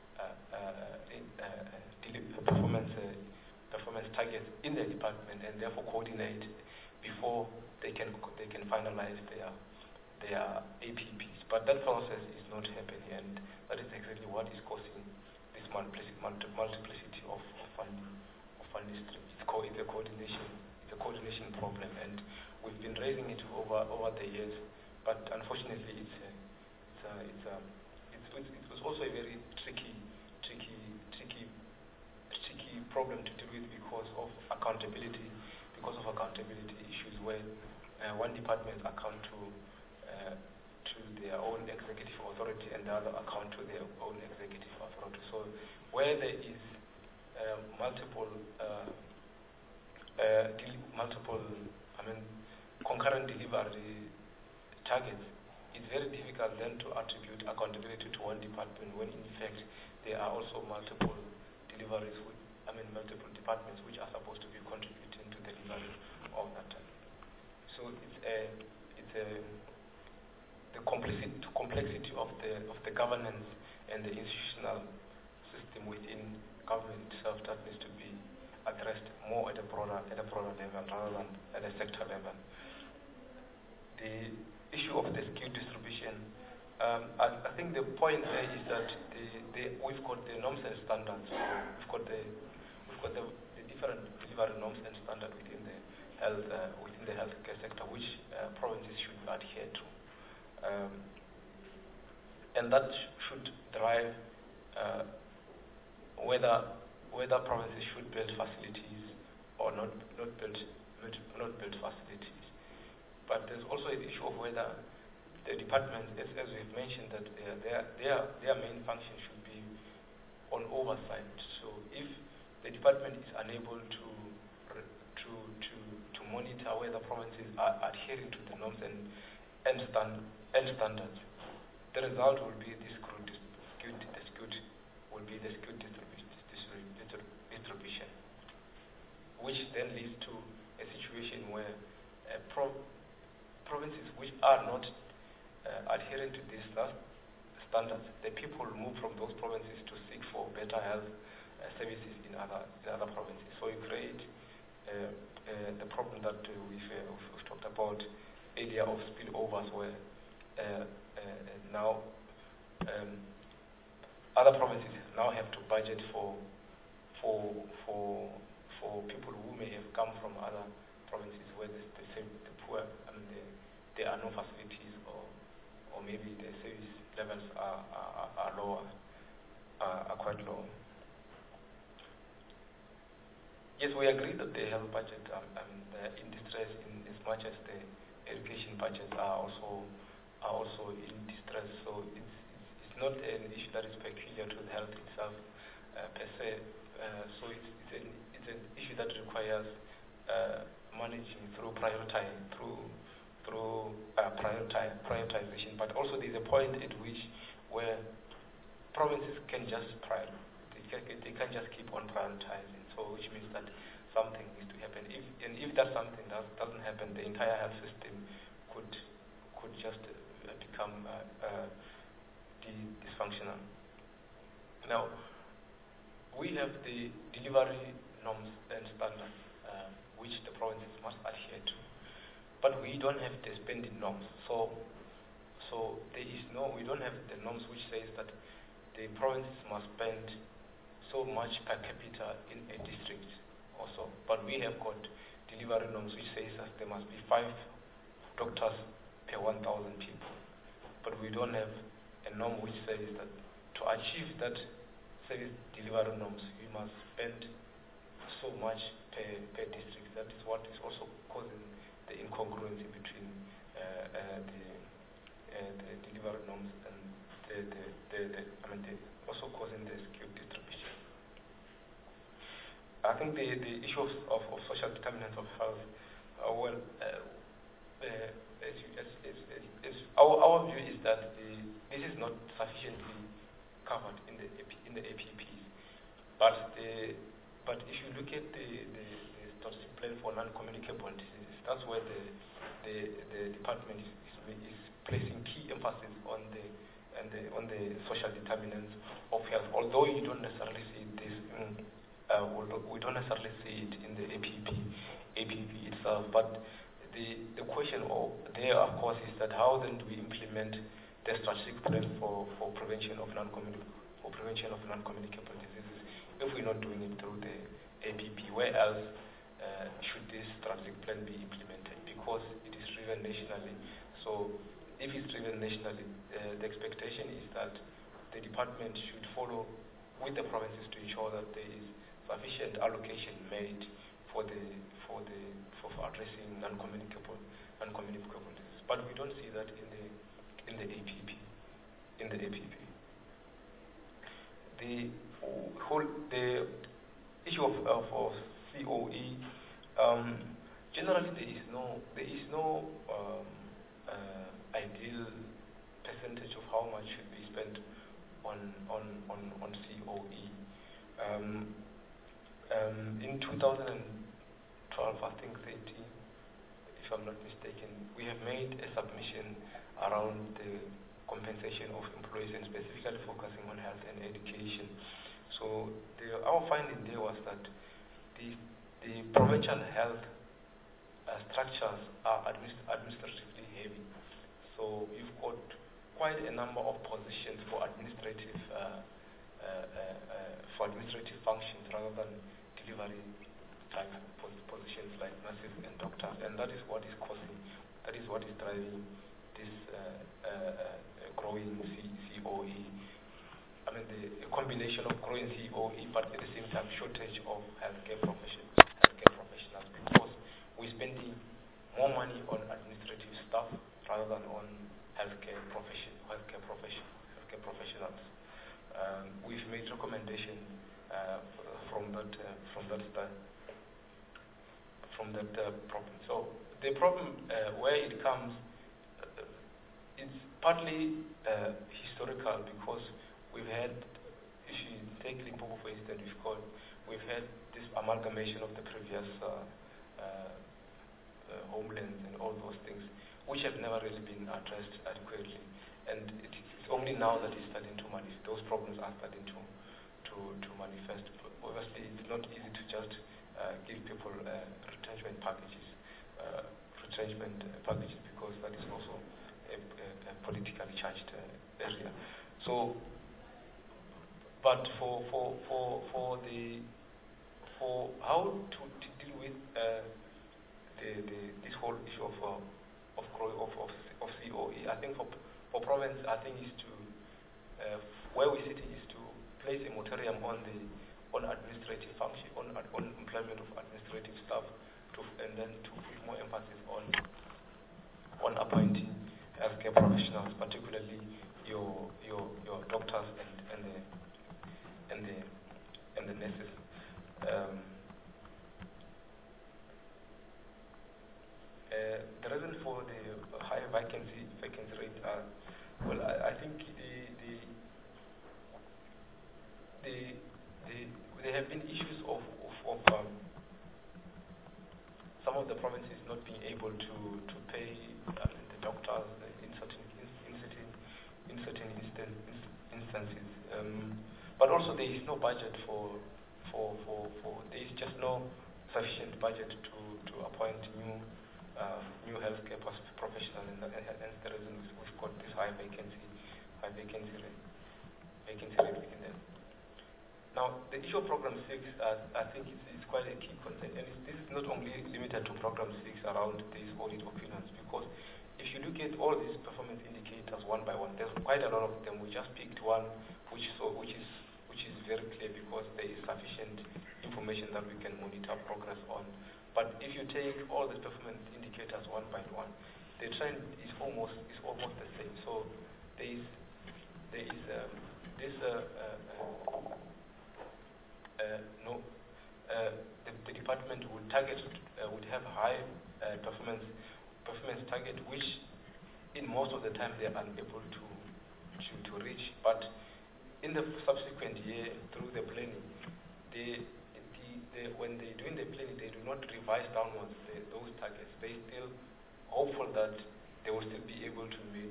performance targets in their department, and therefore coordinate before they can finalize their APPs. But that process is not happening, and that is exactly what is causing this multiplicity of funding streams. It's a coordination problem, and we've been raising it over the years. But unfortunately, it was also a very tricky problem to deal with because of accountability issues where one department account to their own executive authority and the other account to their own executive authority. So where there is multiple concurrent delivery targets, it's very difficult then to attribute accountability to one department when in fact there are also multiple departments which are supposed to be contributing to the delivery of that target. So the complexity of the governance and the institutional system within government itself that needs to be addressed more at a broader level rather than at a sector level. The issue of the skill distribution, I think the point there is that we've got the norms and standards. We've got the different delivery norms and standards within the healthcare sector, which provinces should adhere to, and that should drive whether provinces should build facilities or not build facilities. But there's also an issue of whether the departments, as we've mentioned, that their main function should be on oversight. So if the department is unable to monitor whether provinces are adhering to the norms and standards, the result will be the skill distribution, which then leads to a situation where provinces which are not adhering to these standards, the people move from those provinces to seek for better health services in other provinces. So you create the problem that we've talked about earlier of spillovers, where now other provinces now have to budget for people who may have come from other provinces where the poor, there are no facilities, or maybe the service levels are lower, are quite low. Yes, we agree that the health budget in distress in as much as the education budgets are also in distress. So it's not an issue that is peculiar to the health itself per se. So it's an issue that requires managing through prioritization. But also there's a point at which where provinces can just they can just keep on prioritizing. So which means that something needs to happen. If that something doesn't happen, the entire health system could just become dysfunctional. Now, we have the delivery norms and standards which the provinces must adhere to, but we don't have the spending norms. So we don't have the norms which says that the provinces must spend so much per capita in a district also. But we have got delivery norms which says that there must be 5 doctors per 1,000 people. But we don't have a norm which says that to achieve that service delivery norms, we must spend so much per district. That is what is also causing the incongruency between the delivery norms and also causing the skill distribution. I think the issue of social determinants of health, our view is that this is not sufficiently covered in the APPs. But if you look at the strategic plan for non-communicable diseases, that's where the department is placing key emphasis on the social determinants of health. Although you don't necessarily see this, we don't necessarily see it in the APP itself. But the question there, of course, is that how then do we implement the strategic plan for prevention of non-communicable diseases if we're not doing it through the APP? Where else should this strategic plan be implemented? Because it is driven nationally. So if it's driven nationally, the expectation is that the department should follow with the provinces to ensure that there is sufficient allocation made for addressing non-communicable diseases. But we don't see that in the APP. The issue of COE, generally there is no ideal percentage of how much should be spent on COE. In 2012, I think 13, if I'm not mistaken, we have made a submission around the compensation of employees and specifically focusing on health and education. So our finding there was that the provincial health structures are administratively heavy. So you've got quite a number of positions for administrative functions rather than delivery type positions like nurses and doctors, and that is what is driving this growing COE. I mean, the combination of growing COE, but at the same time shortage of healthcare professionals, because we're spending more money on administrative staff rather than on healthcare professionals. We've made recommendations from that problem. So the problem where it comes, it's partly historical, because we've had, if you take Limpopo for instance, we've had this amalgamation of the previous homelands and all those things, which have never really been addressed adequately. And it's only now that it's starting to manifest. Those problems are starting to manifest. Obviously, it's not easy to just give people retrenchment packages, because that is also a politically charged area. So, but for how to deal with this whole issue of COE, I think for province, I think is to where we're sitting is to place a moratorium on administrative function, on employment of administrative staff, and then to put more emphasis on appointing healthcare professionals, particularly your doctors and the nurses. The reason for the high vacancy rate, well, I think there have been issues of some of the provinces not being able to pay the doctors in certain instances. But also there is no budget for there is just no sufficient budget to appoint new healthcare professionals, and hence the reason we've got this high vacancy rate within them. Now, the issue of Program 6, I think it's quite a key concern, and this is not only limited to Program 6 around these audit opinions, because if you look at all these performance indicators one by one, there's quite a lot of them. We just picked one which is very clear, because there is sufficient information that we can monitor progress on. But if you take all the performance indicators one by one, the trend is almost the same. So there is the department would target, would have high performance target, which in most of the time they are unable to reach. But in the subsequent year, through the planning, when they're doing the planning, they do not revise downwards those targets. They still hopeful that they will still be able to meet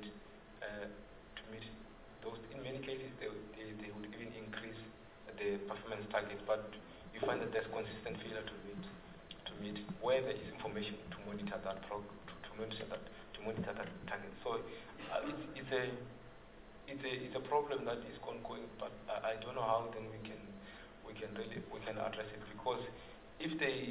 those. In many cases, they would even increase the performance target, but you find that there's consistent failure to meet where there is information to monitor that monitor that target. So it's a problem that is ongoing, but I don't know how then we can address it, because if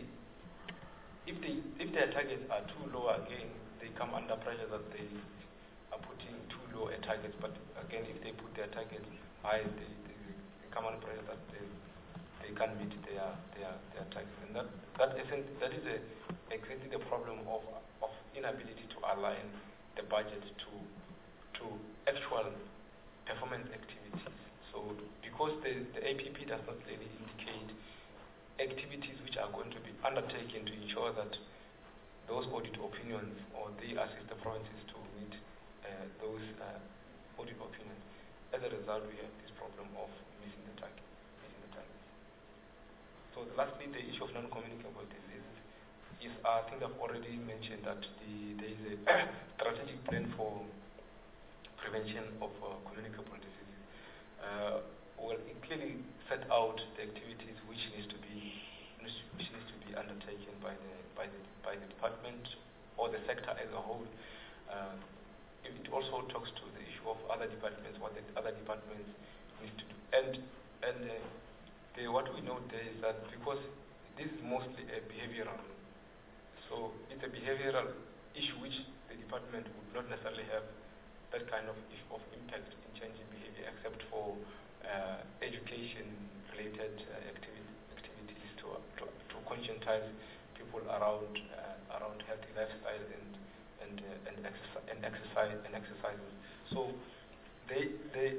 their targets are too low, again they come under pressure that they are putting too low a target. But again, if they put their targets high, they come under pressure that they can't meet their targets, and that is exactly the problem of inability to align the budget to actual performance activities. So because the APP does not really indicate activities which are going to be undertaken to ensure that those audit opinions, or they assist the provinces to meet those audit opinions. As a result, we have this problem of missing the target. So lastly, the issue of non-communicable diseases is, I think I've already mentioned that there is a strategic plan for prevention of communicable diseases. Well, it clearly set out the activities which needs to be undertaken by the department or the sector as a whole. It also talks to the issue of other departments, what the other departments need to do. And what we know there is that because this is mostly a behavioral, so it's a behavioral issue which the department would not necessarily have that kind of impact in changing behavior, except for education-related activities to conscientize people around healthy lifestyle and exercises. So the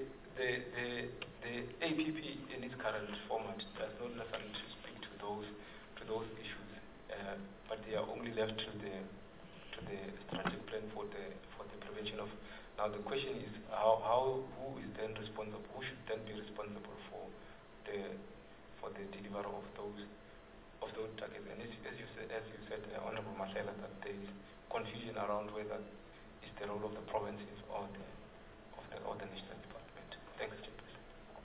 APP in its current format does not necessarily speak to those issues, but they are only left to the strategic plan for the prevention of. Now the question is who is then responsible? Who should then be responsible for the delivery of those targets? And as you said, Honorable Mahlela, that there is confusion around whether it's the role of the provinces or the national department. Thanks, Chairperson.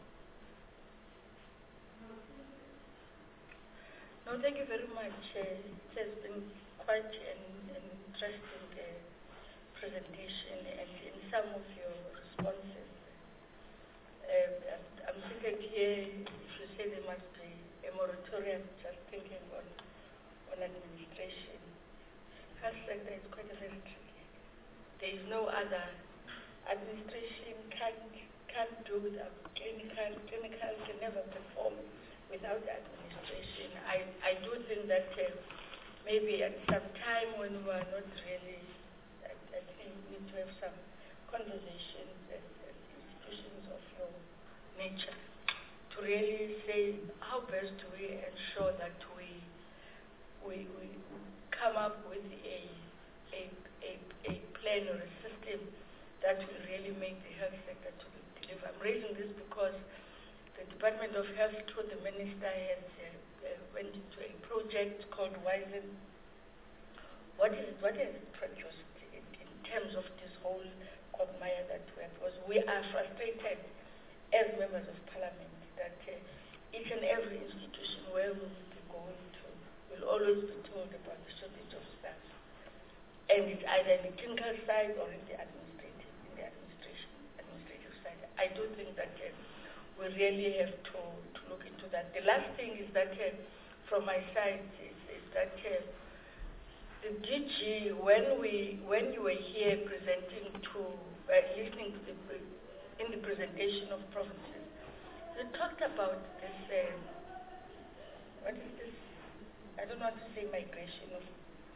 No, thank you very much. It has been quite an interesting presentation, and in some of your responses, I'm thinking here, if you say there must be a moratorium, just thinking on administration, health sector is quite a very tricky. There is no other administration can't do the clinical can never perform without administration. I do think that maybe at some time when we are not really, I think we need to have some conversations and institutions of your nature to really say how best do we ensure that we come up with a plan or a system that will really make the health sector to deliver. I'm raising this because the Department of Health, through the Minister, has went into a project called WISEN. What has it produced in terms of this whole quagmire that we have? Because we are frustrated as members of Parliament that each and every institution where we will be going to will always be told about the shortage of staff. And it's either in the clinical side or in the administrative side. I do think that we really have to look into that. The last thing is that from my side is that the DG, when you were here presenting listening to in the presentation of provinces, you talked about this, what is this? I don't know how to say migration of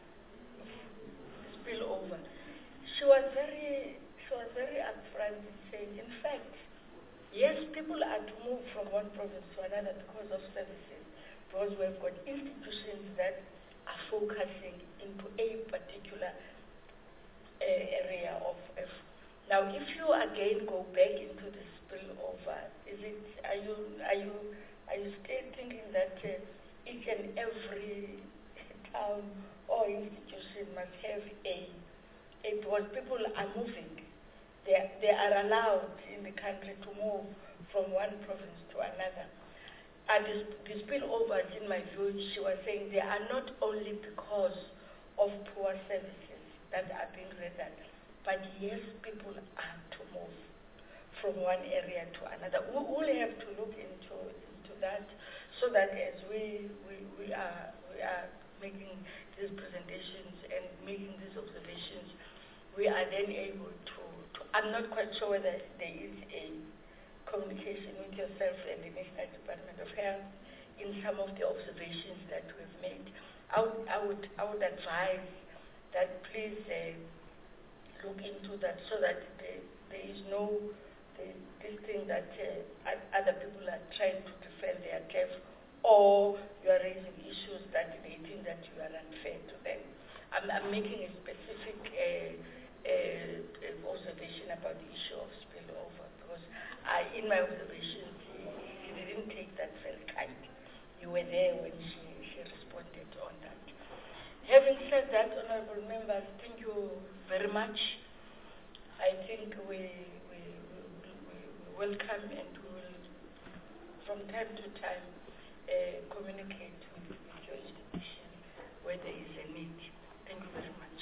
spillover. She was very upfront in saying, in fact, yes, people are to move from one province to another because of services because we've got institutions that are focusing into a particular area of now, if you again go back into the spillover, are you still thinking that each and every town or institution must have because people are moving, they are allowed in the country to move from one province to another. And the spillovers, in my view, she was saying they are not only because of poor services that are being rendered, but yes, people are to move from one area to another. We'll have to look into that, so that as we are making these presentations and making these observations, we are then able to I'm not quite sure whether there is a communication with yourself and the National Department of Health in some of the observations that we've made. I would advise that please look into that, so that there is no this thing that other people are trying to defend their turf, or you are raising issues that they think that you are unfair to them. I'm making a specific observation about the issue of spillover, because in my observations, he didn't take that very kindly. You were there when she responded on that. Having said that, honorable members, thank you very much. I think we welcome and we will, from time to time, communicate with your institution where there is a need. Thank you very much.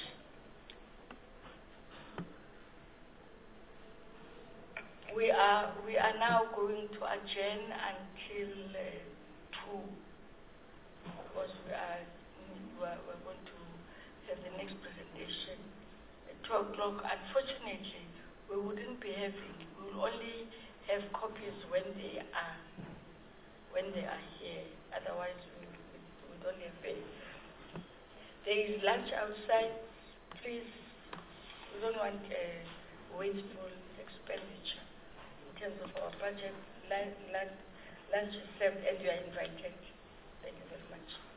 We are now going to adjourn until 2, because we're going to have the next presentation at 2 o'clock. Unfortunately, we wouldn't be having. We will only have copies when they are here. Otherwise, we don't have any. There is lunch outside. Please, we don't want wasteful expenditure in terms of our budget. Lunch is served and you are invited. Thank you very much.